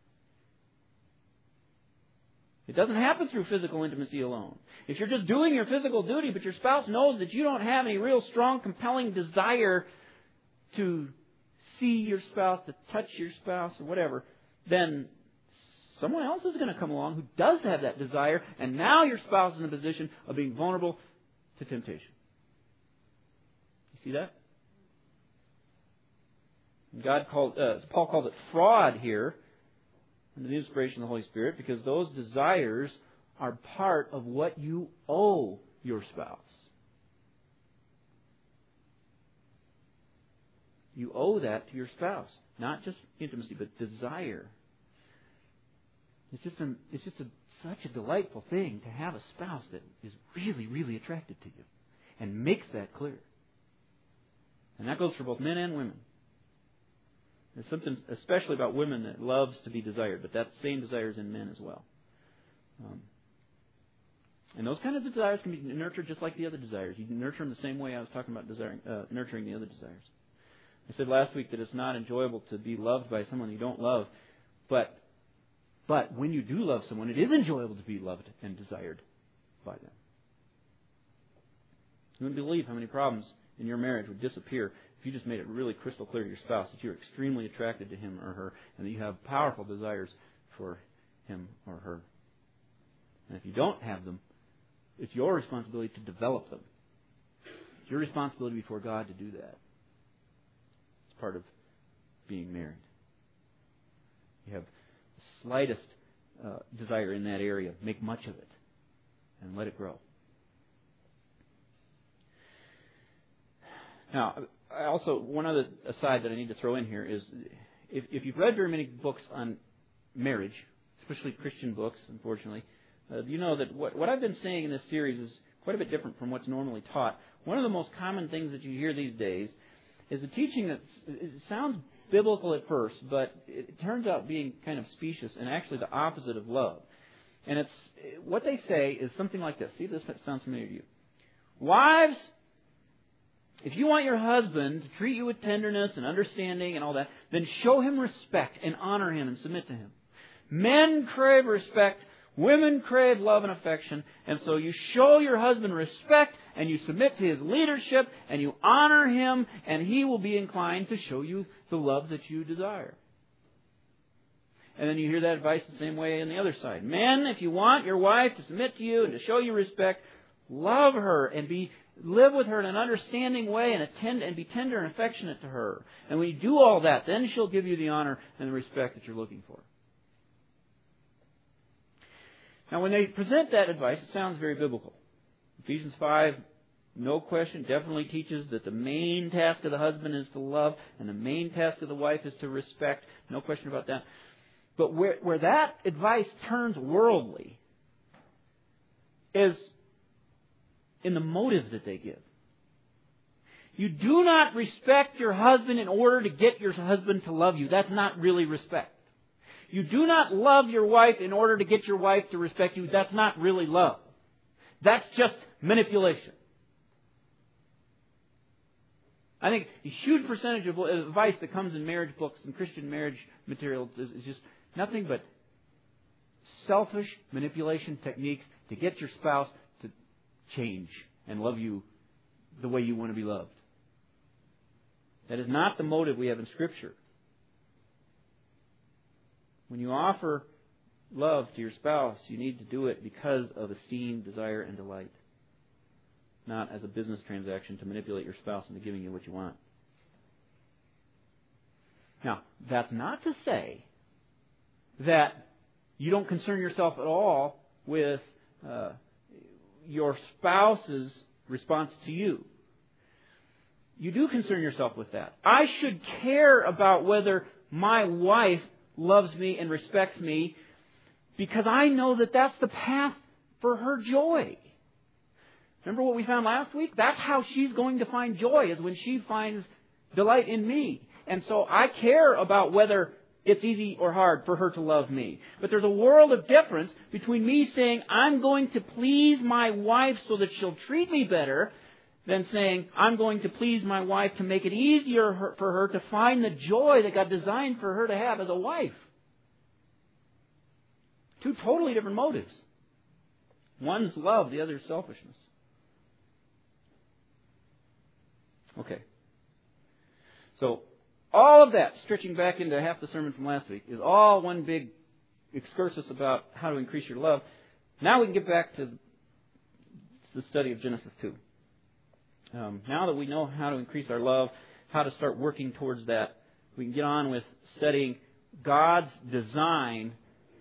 It doesn't happen through physical intimacy alone. If you're just doing your physical duty, but your spouse knows that you don't have any real strong, compelling desire to see your spouse, to touch your spouse, or whatever, then someone else is going to come along who does have that desire, and now your spouse is in a position of being vulnerable to temptation. You see that? Paul calls it fraud here, under the inspiration of the Holy Spirit, because those desires are part of what you owe your spouse. You owe that to your spouse. Not just intimacy, but desire. It's just such a delightful thing to have a spouse that is really, really attracted to you and makes that clear. And that goes for both men and women. There's something especially about women that loves to be desired, but that same desire is in men as well. And those kind of desires can be nurtured just like the other desires. You can nurture them the same way I was talking about nurturing the other desires. I said last week that it's not enjoyable to be loved by someone you don't love, but when you do love someone, it is enjoyable to be loved and desired by them. You wouldn't believe how many problems in your marriage would disappear if you just made it really crystal clear to your spouse that you're extremely attracted to him or her and that you have powerful desires for him or her. And if you don't have them, it's your responsibility to develop them. It's your responsibility before God to do that. It's part of being married. You have the slightest desire in that area, make much of it and let it grow. Now, also, one other aside that I need to throw in here is if you've read very many books on marriage, especially Christian books, unfortunately, you know that what I've been saying in this series is quite a bit different from what's normally taught. One of the most common things that you hear these days is a teaching that sounds biblical at first, but it turns out being kind of specious and actually the opposite of love. And it's what they say is something like this. See, this sounds familiar to you. Wives, if you want your husband to treat you with tenderness and understanding and all that, then show him respect and honor him and submit to him. Men crave respect. Women crave love and affection. And so you show your husband respect and you submit to his leadership and you honor him, and he will be inclined to show you the love that you desire. And then you hear that advice the same way on the other side. Men, if you want your wife to submit to you and to show you respect, love her and live with her in an understanding way and be tender and affectionate to her. And when you do all that, then she'll give you the honor and the respect that you're looking for. Now, when they present that advice, it sounds very biblical. Ephesians 5, no question, definitely teaches that the main task of the husband is to love and the main task of the wife is to respect. No question about that. But where that advice turns worldly is in the motive that they give. You do not respect your husband in order to get your husband to love you. That's not really respect. You do not love your wife in order to get your wife to respect you. That's not really love. That's just manipulation. I think a huge percentage of advice that comes in marriage books and Christian marriage materials is just nothing but selfish manipulation techniques to get your spouse to change and love you the way you want to be loved. That is not the motive we have in Scripture. When you offer love to your spouse, you need to do it because of esteem, desire, and delight. Not as a business transaction to manipulate your spouse into giving you what you want. Now, that's not to say that you don't concern yourself at all with your spouse's response to you. You do concern yourself with that. I should care about whether my wife loves me and respects me because I know that that's the path for her joy. Remember what we found last week? That's how she's going to find joy, is when she finds delight in me. And so I care about whether it's easy or hard for her to love me. But there's a world of difference between me saying, I'm going to please my wife so that she'll treat me better, than saying, I'm going to please my wife to make it easier for her to find the joy that God designed for her to have as a wife. Two totally different motives. One's love, the other's selfishness. Okay. So, all of that, stretching back into half the sermon from last week, is all one big excursus about how to increase your love. Now we can get back to the study of Genesis 2. Now that we know how to increase our love, how to start working towards that, we can get on with studying God's design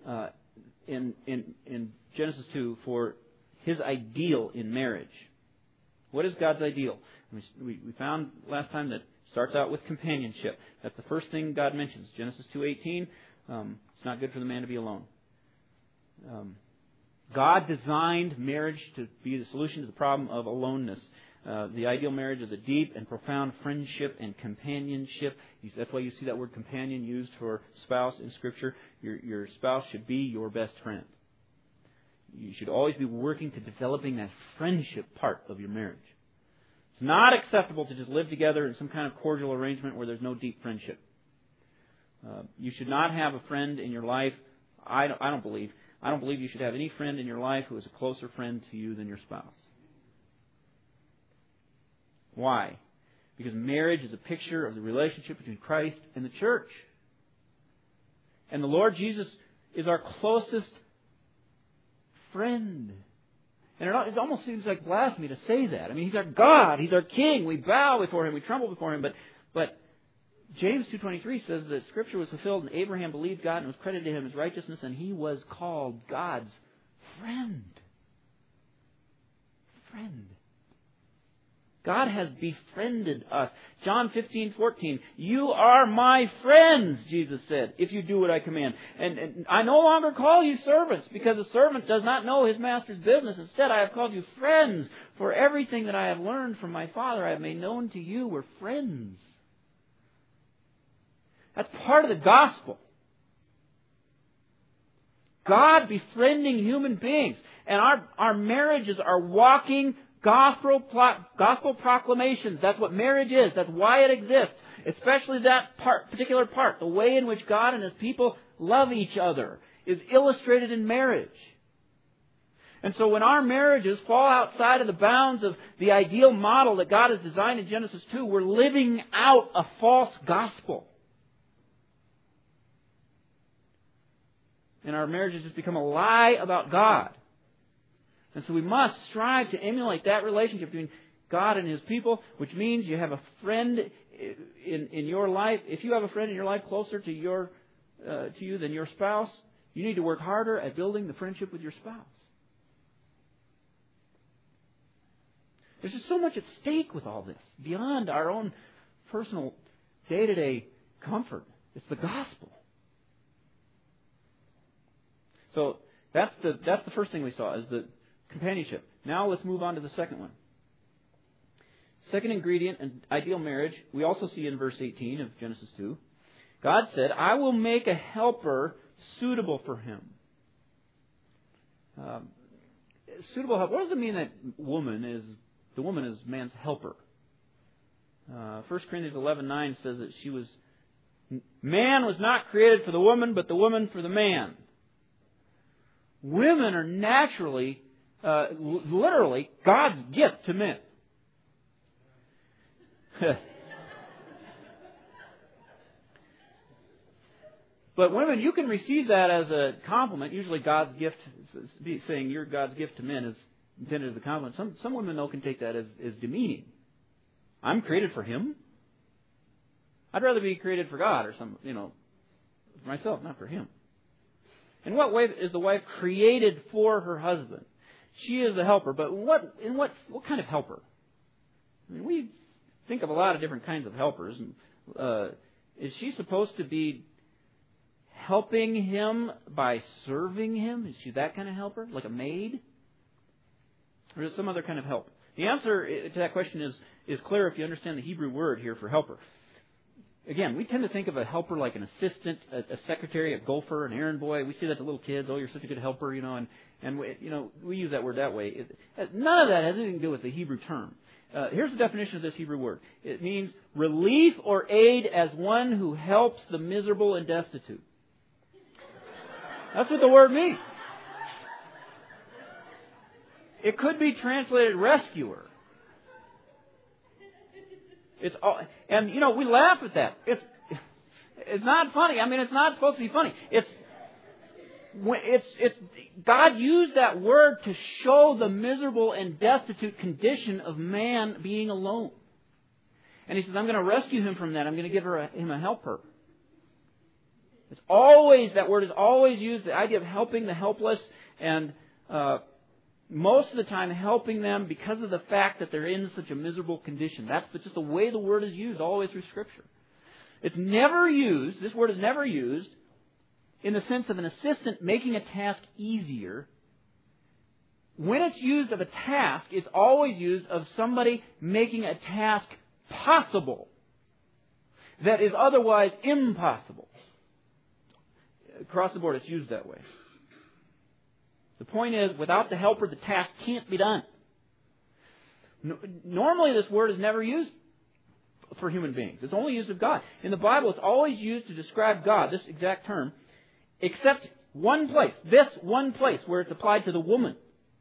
in Genesis 2 for His ideal in marriage. What is God's ideal? We found last time that it starts out with companionship. That's the first thing God mentions. Genesis 2:18, it's not good for the man to be alone. God designed marriage to be the solution to the problem of aloneness. The ideal marriage is a deep and profound friendship and companionship. That's why you see that word companion used for spouse in Scripture. Your spouse should be your best friend. You should always be working to developing that friendship part of your marriage. It's not acceptable to just live together in some kind of cordial arrangement where there's no deep friendship. You should not have a friend in your life. I don't believe you should have any friend in your life who is a closer friend to you than your spouse. Why? Because marriage is a picture of the relationship between Christ and the church. And the Lord Jesus is our closest friend. And it almost seems like blasphemy to say that. I mean, He's our God. He's our King. We bow before Him. We tremble before Him. But James 2:23 says that Scripture was fulfilled and Abraham believed God and was credited to him as righteousness, and he was called God's friend. Friend. God has befriended us. John 15:14. You are my friends, Jesus said, if you do what I command. And I no longer call you servants, because a servant does not know his master's business. Instead, I have called you friends, for everything that I have learned from my Father I have made known to you. We're friends. That's part of the gospel. God befriending human beings. And our marriages are walking gospel proclamations. That's what marriage is. That's why it exists. Especially that particular part. The way in which God and His people love each other is illustrated in marriage. And so when our marriages fall outside of the bounds of the ideal model that God has designed in Genesis 2, we're living out a false gospel. And our marriages just become a lie about God. And so we must strive to emulate that relationship between God and His people, which means you have a friend in your life. If you have a friend in your life closer to you than your spouse, you need to work harder at building the friendship with your spouse. There's just so much at stake with all this, beyond our own personal day-to-day comfort. It's the gospel. So that's the first thing we saw, is the companionship. Now let's move on to the second one. Second ingredient in ideal marriage, we also see in verse 18 of Genesis 2. God said, I will make a helper suitable for him. Suitable helper. What does it mean that the woman is man's helper? 1 Corinthians 11:9 says that man was not created for the woman, but the woman for the man. Women are naturally, literally, God's gift to men. But women, you can receive that as a compliment. Usually God's gift, saying you're God's gift to men, is intended as a compliment. Some women, though, can take that as demeaning. I'm created for Him. I'd rather be created for God or for myself, not for Him. In what way is the wife created for her husband? She is the helper, but what kind of helper? I mean, we think of a lot of different kinds of helpers. Is she supposed to be helping him by serving him? Is she that kind of helper? Like a maid? Or is it some other kind of help? The answer to that question is clear if you understand the Hebrew word here for helper. Again, we tend to think of a helper like an assistant, a secretary, a gopher, an errand boy. We see that to little kids. Oh, you're such a good helper, and we use that word that way. None of that has anything to do with the Hebrew term. Here's the definition of this Hebrew word. It means relief or aid as one who helps the miserable and destitute. That's what the word means. It could be translated rescuer. It's all, and we laugh at that. It's not funny. I mean, it's not supposed to be funny. It's God used that word to show the miserable and destitute condition of man being alone. And He says, I'm going to rescue him from that. I'm going to give him a helper. It's always, that word is always used, the idea of helping the helpless, and most of the time helping them because of the fact that they're in such a miserable condition. That's just the way the word is used all the way through Scripture. It's never used, this word is never used in the sense of an assistant making a task easier. When it's used of a task, it's always used of somebody making a task possible that is otherwise impossible. Across the board, it's used that way. The point is, without the helper, the task can't be done. Normally, this word is never used for human beings. It's only used of God. In the Bible, it's always used to describe God, this exact term, except one place. This one place where it's applied to the woman.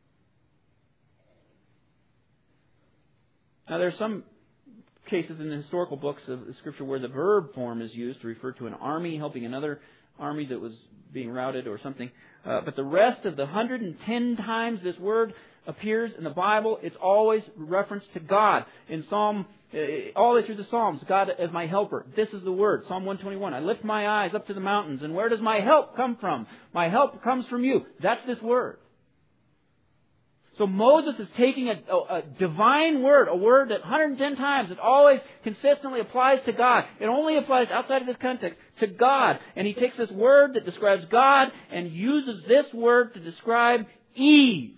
Now, there are some cases in the historical books of Scripture where the verb form is used to refer to an army helping another army that was being routed or something. But the rest of the 110 times this word appears in the Bible, it's always reference to God. In Psalm, all the way through the Psalms, God as my helper. This is the word, Psalm 121. I lift my eyes up to the mountains, and where does my help come from? My help comes from you. That's this word. So Moses is taking a divine word, a word that 110 times, it always consistently applies to God. It only applies outside of this context to God. And he takes this word that describes God and uses this word to describe Eve.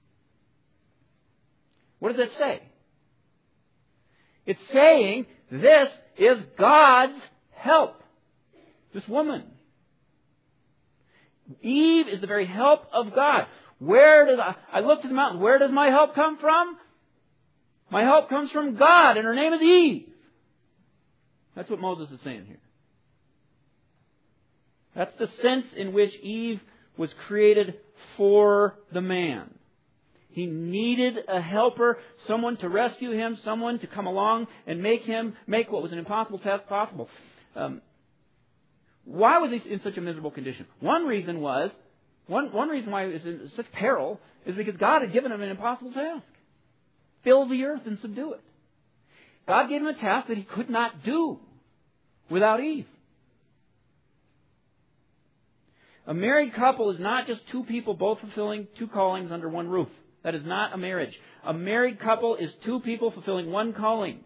What does that say? It's saying this is God's help. This woman. Eve is the very help of God. I look to the mountain. Where does my help come from? My help comes from God, and her name is Eve. That's what Moses is saying here. That's the sense in which Eve was created for the man. He needed a helper, someone to rescue him, someone to come along and make what was an impossible task possible. Why was he in such a miserable condition? One reason why he was in such peril is because God had given him an impossible task. Fill the earth and subdue it. God gave him a task that he could not do without Eve. A married couple is not just two people both fulfilling two callings under one roof. That is not a marriage. A married couple is two people fulfilling one calling.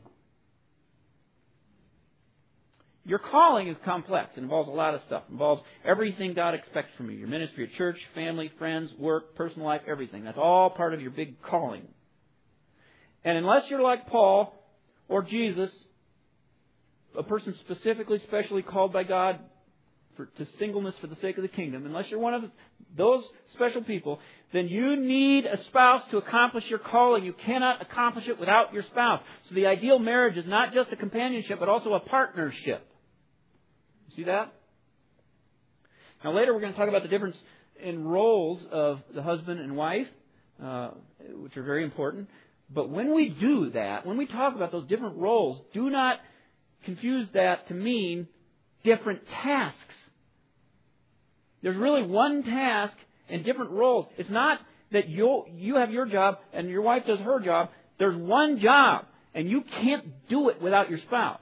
Your calling is complex. It involves a lot of stuff. It involves everything God expects from you. Your ministry, your church, family, friends, work, personal life, everything. That's all part of your big calling. And unless you're like Paul or Jesus, a person specifically, specially called by God to singleness for the sake of the kingdom, unless you're one of those special people, then you need a spouse to accomplish your calling. You cannot accomplish it without your spouse. So the ideal marriage is not just a companionship, but also a partnership. See that? Now later we're going to talk about the difference in roles of the husband and wife, which are very important. But when we do that, when we talk about those different roles, do not confuse that to mean different tasks. There's really one task and different roles. It's not that you have your job and your wife does her job. There's one job, and you can't do it without your spouse.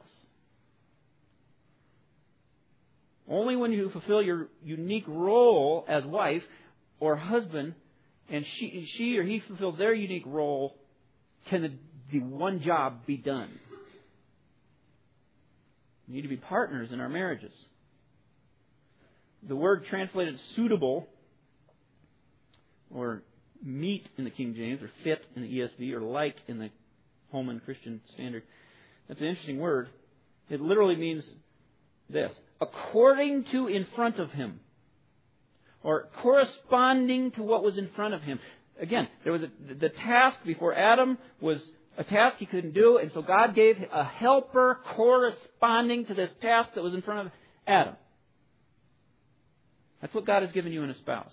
Only when you fulfill your unique role as wife or husband, and she or he fulfills their unique role, can the one job be done. We need to be partners in our marriages. The word translated suitable, or meet in the King James, or fit in the ESV, or like in the Holman Christian Standard. That's an interesting word. It literally means this: according to, in front of him, or corresponding to what was in front of him. Again, there was the task before Adam was a task he couldn't do, and so God gave a helper corresponding to this task that was in front of Adam. That's what God has given you in a spouse.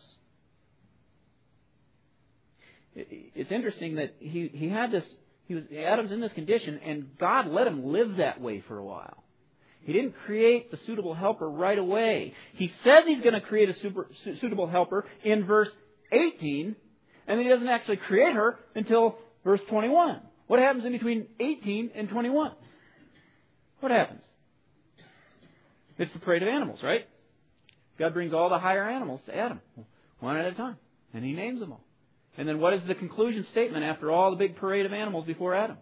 It's interesting that he had this. Adam's in this condition, and God let him live that way for a while. He didn't create the suitable helper right away. He says he's going to create a suitable helper in verse 18, and he doesn't actually create her until verse 21. What happens in between 18 and 21? What happens? It's the parade of animals, right? God brings all the higher animals to Adam, one at a time, and He names them all. And then what is the conclusion statement after all the big parade of animals before Adam?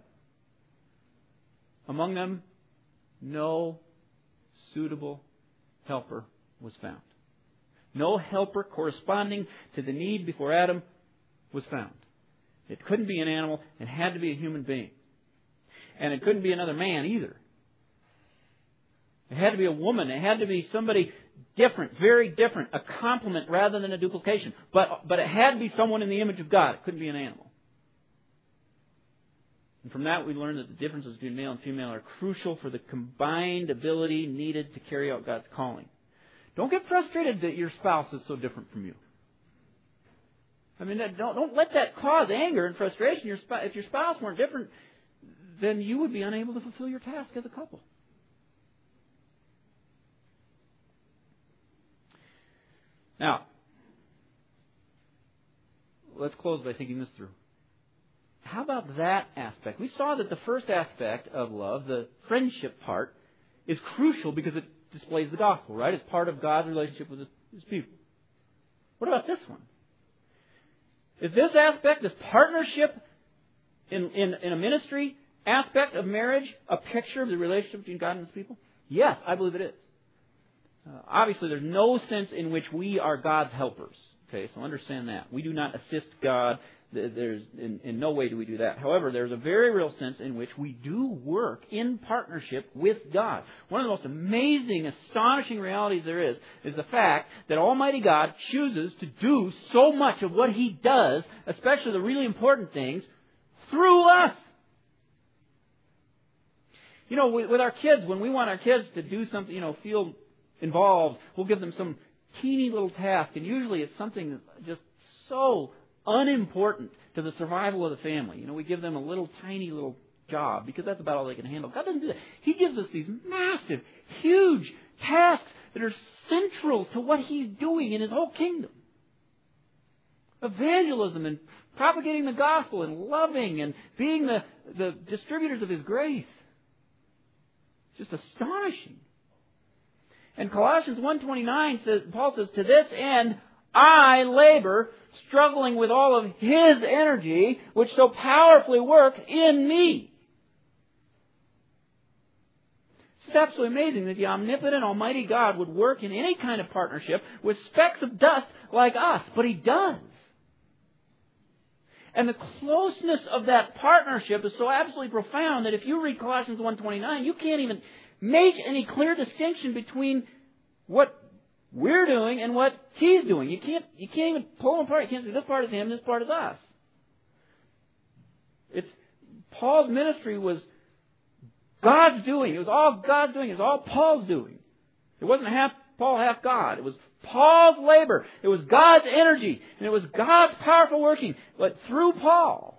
Among them, no suitable helper was found. No helper corresponding to the need before Adam was found. It couldn't be an animal. It had to be a human being. And it couldn't be another man either. It had to be a woman. It had to be somebody different, very different, a complement rather than a duplication. But it had to be someone in the image of God. It couldn't be an animal. And from that we learn that the differences between male and female are crucial for the combined ability needed to carry out God's calling. Don't get frustrated that your spouse is so different from you. I mean, don't let that cause anger and frustration. If your spouse weren't different, then you would be unable to fulfill your task as a couple. Now, let's close by thinking this through. How about that aspect? We saw that the first aspect of love, the friendship part, is crucial because it displays the gospel, right? It's part of God's relationship with His people. What about this one? Is this aspect, this partnership in a ministry aspect of marriage, a picture of the relationship between God and His people? Yes, I believe it is. Obviously, there's no sense in which we are God's helpers. Okay, so understand that. We do not assist God. There's in no way do we do that. However, there's a very real sense in which we do work in partnership with God. One of the most amazing, astonishing realities there is the fact that Almighty God chooses to do so much of what He does, especially the really important things, through us. You know, with our kids, when we want our kids to do something, feel involved, we'll give them some teeny little task, and usually it's something just so unimportant to the survival of the family. We give them a little tiny little job because that's about all they can handle. God doesn't do that. He gives us these massive, huge tasks that are central to what He's doing in His whole kingdom. Evangelism and propagating the gospel and loving and being the distributors of His grace. It's just astonishing. And Colossians 1:29 says, Paul says, to this end I labor, struggling with all of His energy, which so powerfully works in me. It's absolutely amazing that the omnipotent Almighty God would work in any kind of partnership with specks of dust like us, but He does. And the closeness of that partnership is so absolutely profound that if you read Colossians 1:29, you can't even make any clear distinction between what we're doing and what He's doing. You can't even pull them apart. You can't say this part is Him, this part is us. Paul's ministry was God's doing. It was all God's doing. It was all Paul's doing. It wasn't half Paul, half God. It was Paul's labor. It was God's energy. And it was God's powerful working. But through Paul.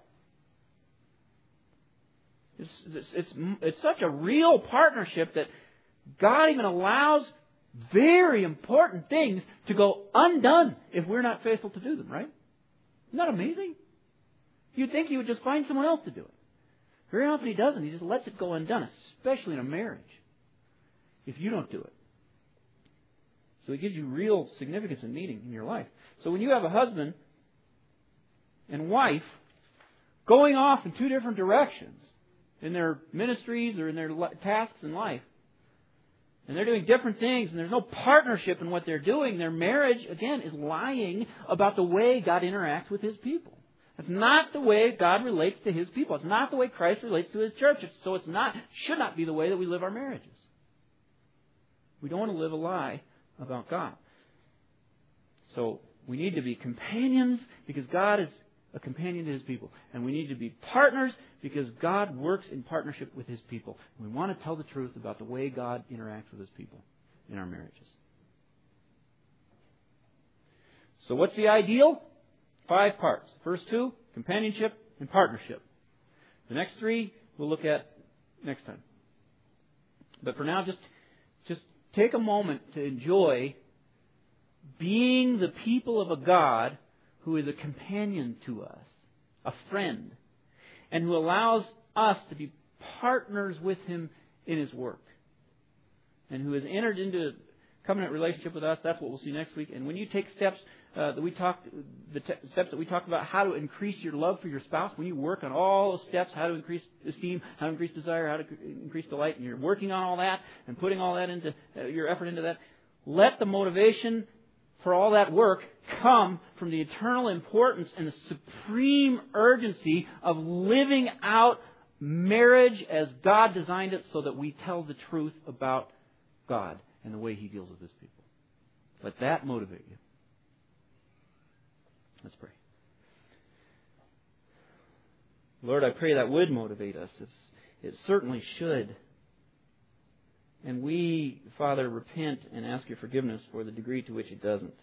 It's such a real partnership that God even allows very important things to go undone if we're not faithful to do them, right? Isn't that amazing? You'd think He would just find someone else to do it. Very often He doesn't. He just lets it go undone, especially in a marriage, if you don't do it. So it gives you real significance and meaning in your life. So when you have a husband and wife going off in two different directions in their ministries or in their tasks in life, And they're doing different things, and there's no partnership in what they're doing. Their marriage, again, is lying about the way God interacts with His people. It's not the way God relates to His people. It's not the way Christ relates to His church. So it should not be the way that we live our marriages. We don't want to live a lie about God. So we need to be companions because God is a companion to His people. And we need to be partners because God works in partnership with His people. We want to tell the truth about the way God interacts with His people in our marriages. So what's the ideal? 5 parts. First 2, companionship and partnership. The next 3 we'll look at next time. But for now, just take a moment to enjoy being the people of a God who is a companion to us, a friend, and who allows us to be partners with Him in His work, and who has entered into a covenant relationship with us. That's what we'll see next week. And when you take steps steps that we talked about, how to increase your love for your spouse, when you work on all those steps, how to increase esteem, how to increase desire, how to increase delight, and you're working on all that and putting all that into your effort into that, let the motivation for all that work come from the eternal importance and the supreme urgency of living out marriage as God designed it so that we tell the truth about God and the way He deals with His people. Let that motivate you. Let's pray. Lord, I pray that would motivate us. It certainly should. And we, Father, repent and ask Your forgiveness for the degree to which it doesn't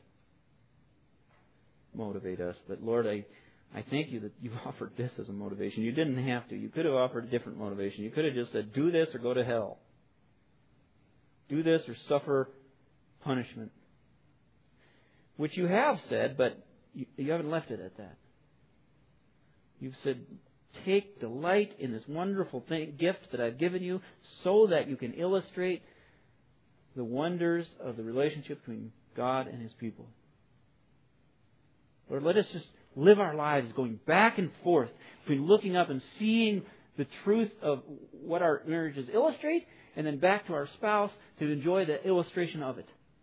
motivate us. But Lord, I thank You that You offered this as a motivation. You didn't have to. You could have offered a different motivation. You could have just said, do this or go to hell. Do this or suffer punishment. Which You have said, but you haven't left it at that. You've said, take delight in this wonderful gift that I've given you so that you can illustrate the wonders of the relationship between God and His people. Lord, let us just live our lives going back and forth between looking up and seeing the truth of what our marriages illustrate and then back to our spouse to enjoy the illustration of it.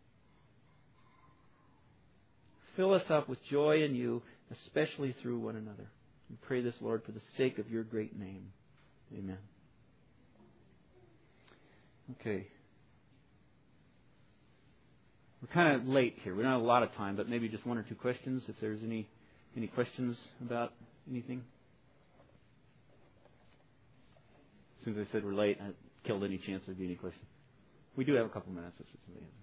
Fill us up with joy in You, especially through one another. We pray this, Lord, for the sake of Your great name. Amen. Okay. We're kind of late here. We don't have a lot of time, but maybe just 1 or 2 questions, if there's any questions about anything. As soon as I said we're late, I killed any chance there'd be any questions. We do have a couple minutes. If somebody has.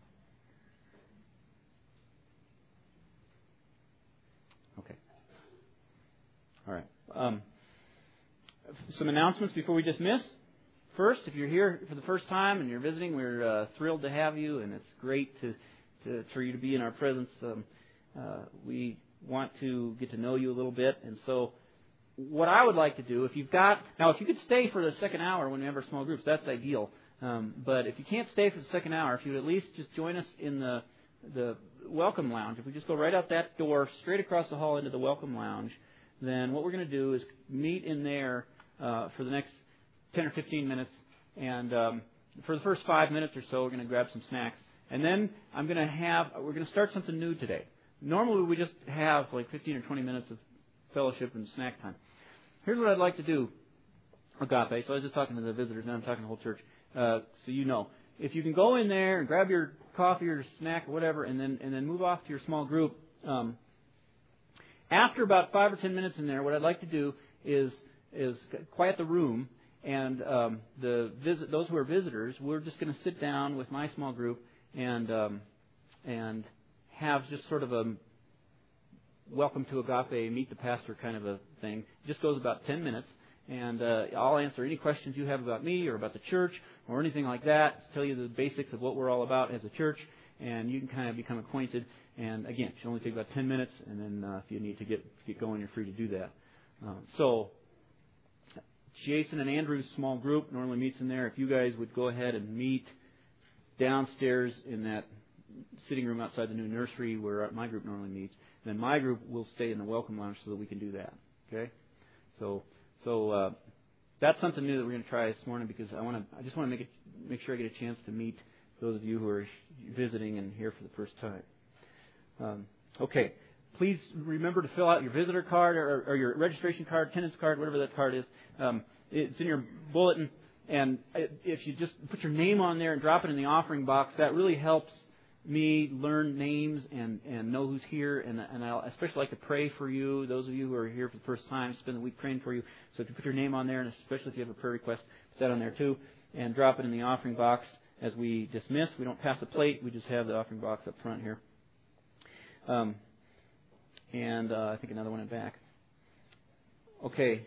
Okay. All right. Some announcements before we dismiss. First, if you're here for the first time and you're visiting, we're thrilled to have you, and it's great for you to be in our presence. We want to get to know you a little bit, and so what I would like to do, if you could stay for the second hour when we have our small groups, that's ideal. But if you can't stay for the second hour, if you would at least just join us in the welcome lounge. If we just go right out that door, straight across the hall into the welcome lounge, then what we're going to do is meet in there for the next 10 or 15 minutes. And for the first 5 minutes or so, we're going to grab some snacks. And then we're going to start something new today. Normally we just have like 15 or 20 minutes of fellowship and snack time. Here's what I'd like to do, Agape. So I was just talking to the visitors, now I'm talking to the whole church. So you know, if you can go in there and grab your coffee or snack or whatever, and then move off to your small group. After about 5 or 10 minutes in there, what I'd like to do is quiet the room, and those who are visitors, we're just going to sit down with my small group and have just sort of a welcome to Agape, meet the pastor kind of a thing. It just goes about 10 minutes. And I'll answer any questions you have about me or about the church or anything like that. Tell you the basics of what we're all about as a church, and you can kind of become acquainted. And again, it should only take about 10 minutes, and then if you need to get going, you're free to do that. So Jason and Andrew's small group normally meets in there. If you guys would go ahead and meet downstairs in that sitting room outside the new nursery where my group normally meets, then my group will stay in the welcome lounge so that we can do that. Okay? So that's something new that we're going to try this morning because I just want to make sure I get a chance to meet those of you who are visiting and here for the first time. Okay. Please remember to fill out your visitor card or your registration card, attendance card, whatever that card is. It's in your bulletin. And if you just put your name on there and drop it in the offering box, that really helps me learn names and know who's here. And I'll especially like to pray for you, those of you who are here for the first time, spend the week praying for you. So if you put your name on there, and especially if you have a prayer request, put that on there too. And drop it in the offering box as we dismiss. We don't pass a plate. We just have the offering box up front here. And I think another one in back. Okay.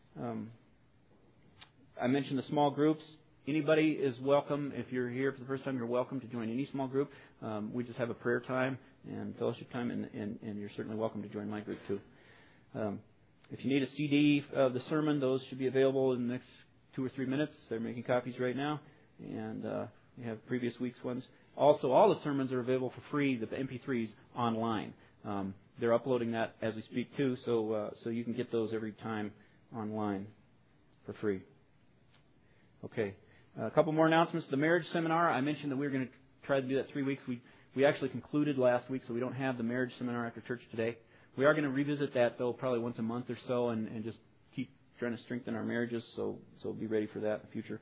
I mentioned the small groups. Anybody is welcome. If you're here for the first time, you're welcome to join any small group. We just have a prayer time and fellowship time, and you're certainly welcome to join my group too. If you need a CD of the sermon, those should be available in the next 2 or 3 minutes. They're making copies right now, and we have previous week's ones. Also, all the sermons are available for free, the MP3s, online. They're uploading that as we speak too, so you can get those every time online for free. Okay, a couple more announcements. The marriage seminar, I mentioned that we were going to try to do that 3 weeks. We actually concluded last week, so we don't have the marriage seminar after church today. We are going to revisit that though, probably once a month or so, and just keep trying to strengthen our marriages. So be ready for that in the future.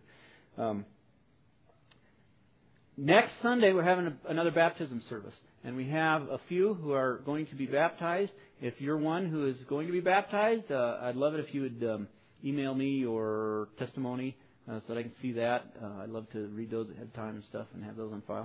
Next Sunday, we're having another baptism service. And we have a few who are going to be baptized. If you're one who is going to be baptized, I'd love it if you would email me your testimony so that I can see that. I'd love to read those ahead of time and stuff and have those on file.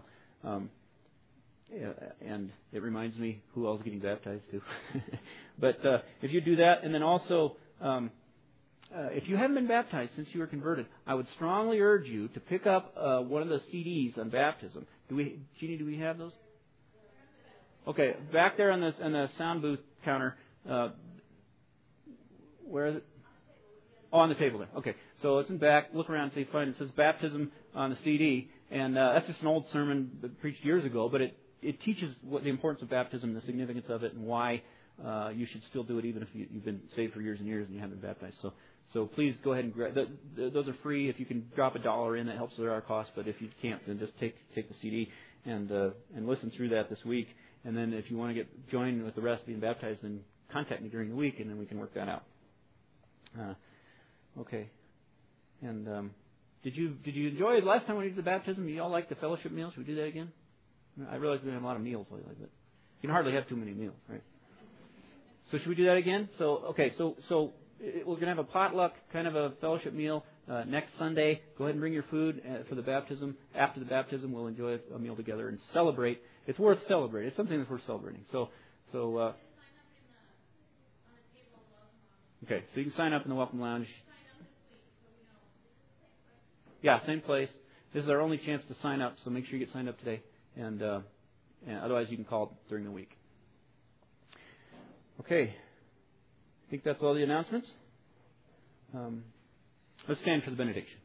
And it reminds me who else is getting baptized too. But if you do that, and then also, if you haven't been baptized since you were converted, I would strongly urge you to pick up one of the CDs on baptism. Jeannie, do we have those? Okay, back there on the sound booth counter. Where is it? Oh, on the table there. Okay, so it's in back. Look around until you find it. It says baptism on the CD, and that's just an old sermon that preached years ago, but it teaches what the importance of baptism, the significance of it, and why you should still do it even if you've been saved for years and years and you haven't been baptized. So please go ahead and grab. Those are free. If you can drop $1 in, that helps with our cost. But if you can't, then just take the CD and listen through that this week. And then if you want to join with the rest being baptized, then contact me during the week, and then we can work that out. Okay. And did you enjoy last time we did the baptism? You all like the fellowship meal? Should we do that again? I realize we have a lot of meals lately, but you can hardly have too many meals, right? So should we do that again? So we're going to have a potluck kind of a fellowship meal next Sunday. Go ahead and bring your food for the baptism. After the baptism, we'll enjoy a meal together and celebrate. It's worth celebrating. It's something that's worth celebrating. Okay, so you can sign up in the Welcome Lounge. Yeah, same place. This is our only chance to sign up, so make sure you get signed up today. And otherwise, you can call during the week. Okay. I think that's all the announcements. Let's stand for the benediction.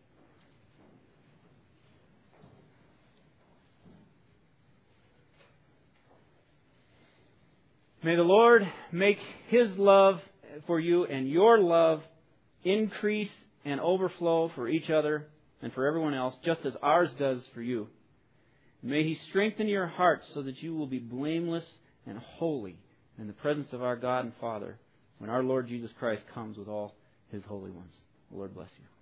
May the Lord make His love for you and your love increase and overflow for each other and for everyone else, just as ours does for you. May He strengthen your hearts so that you will be blameless and holy in the presence of our God and Father when our Lord Jesus Christ comes with all His holy ones. The Lord bless you.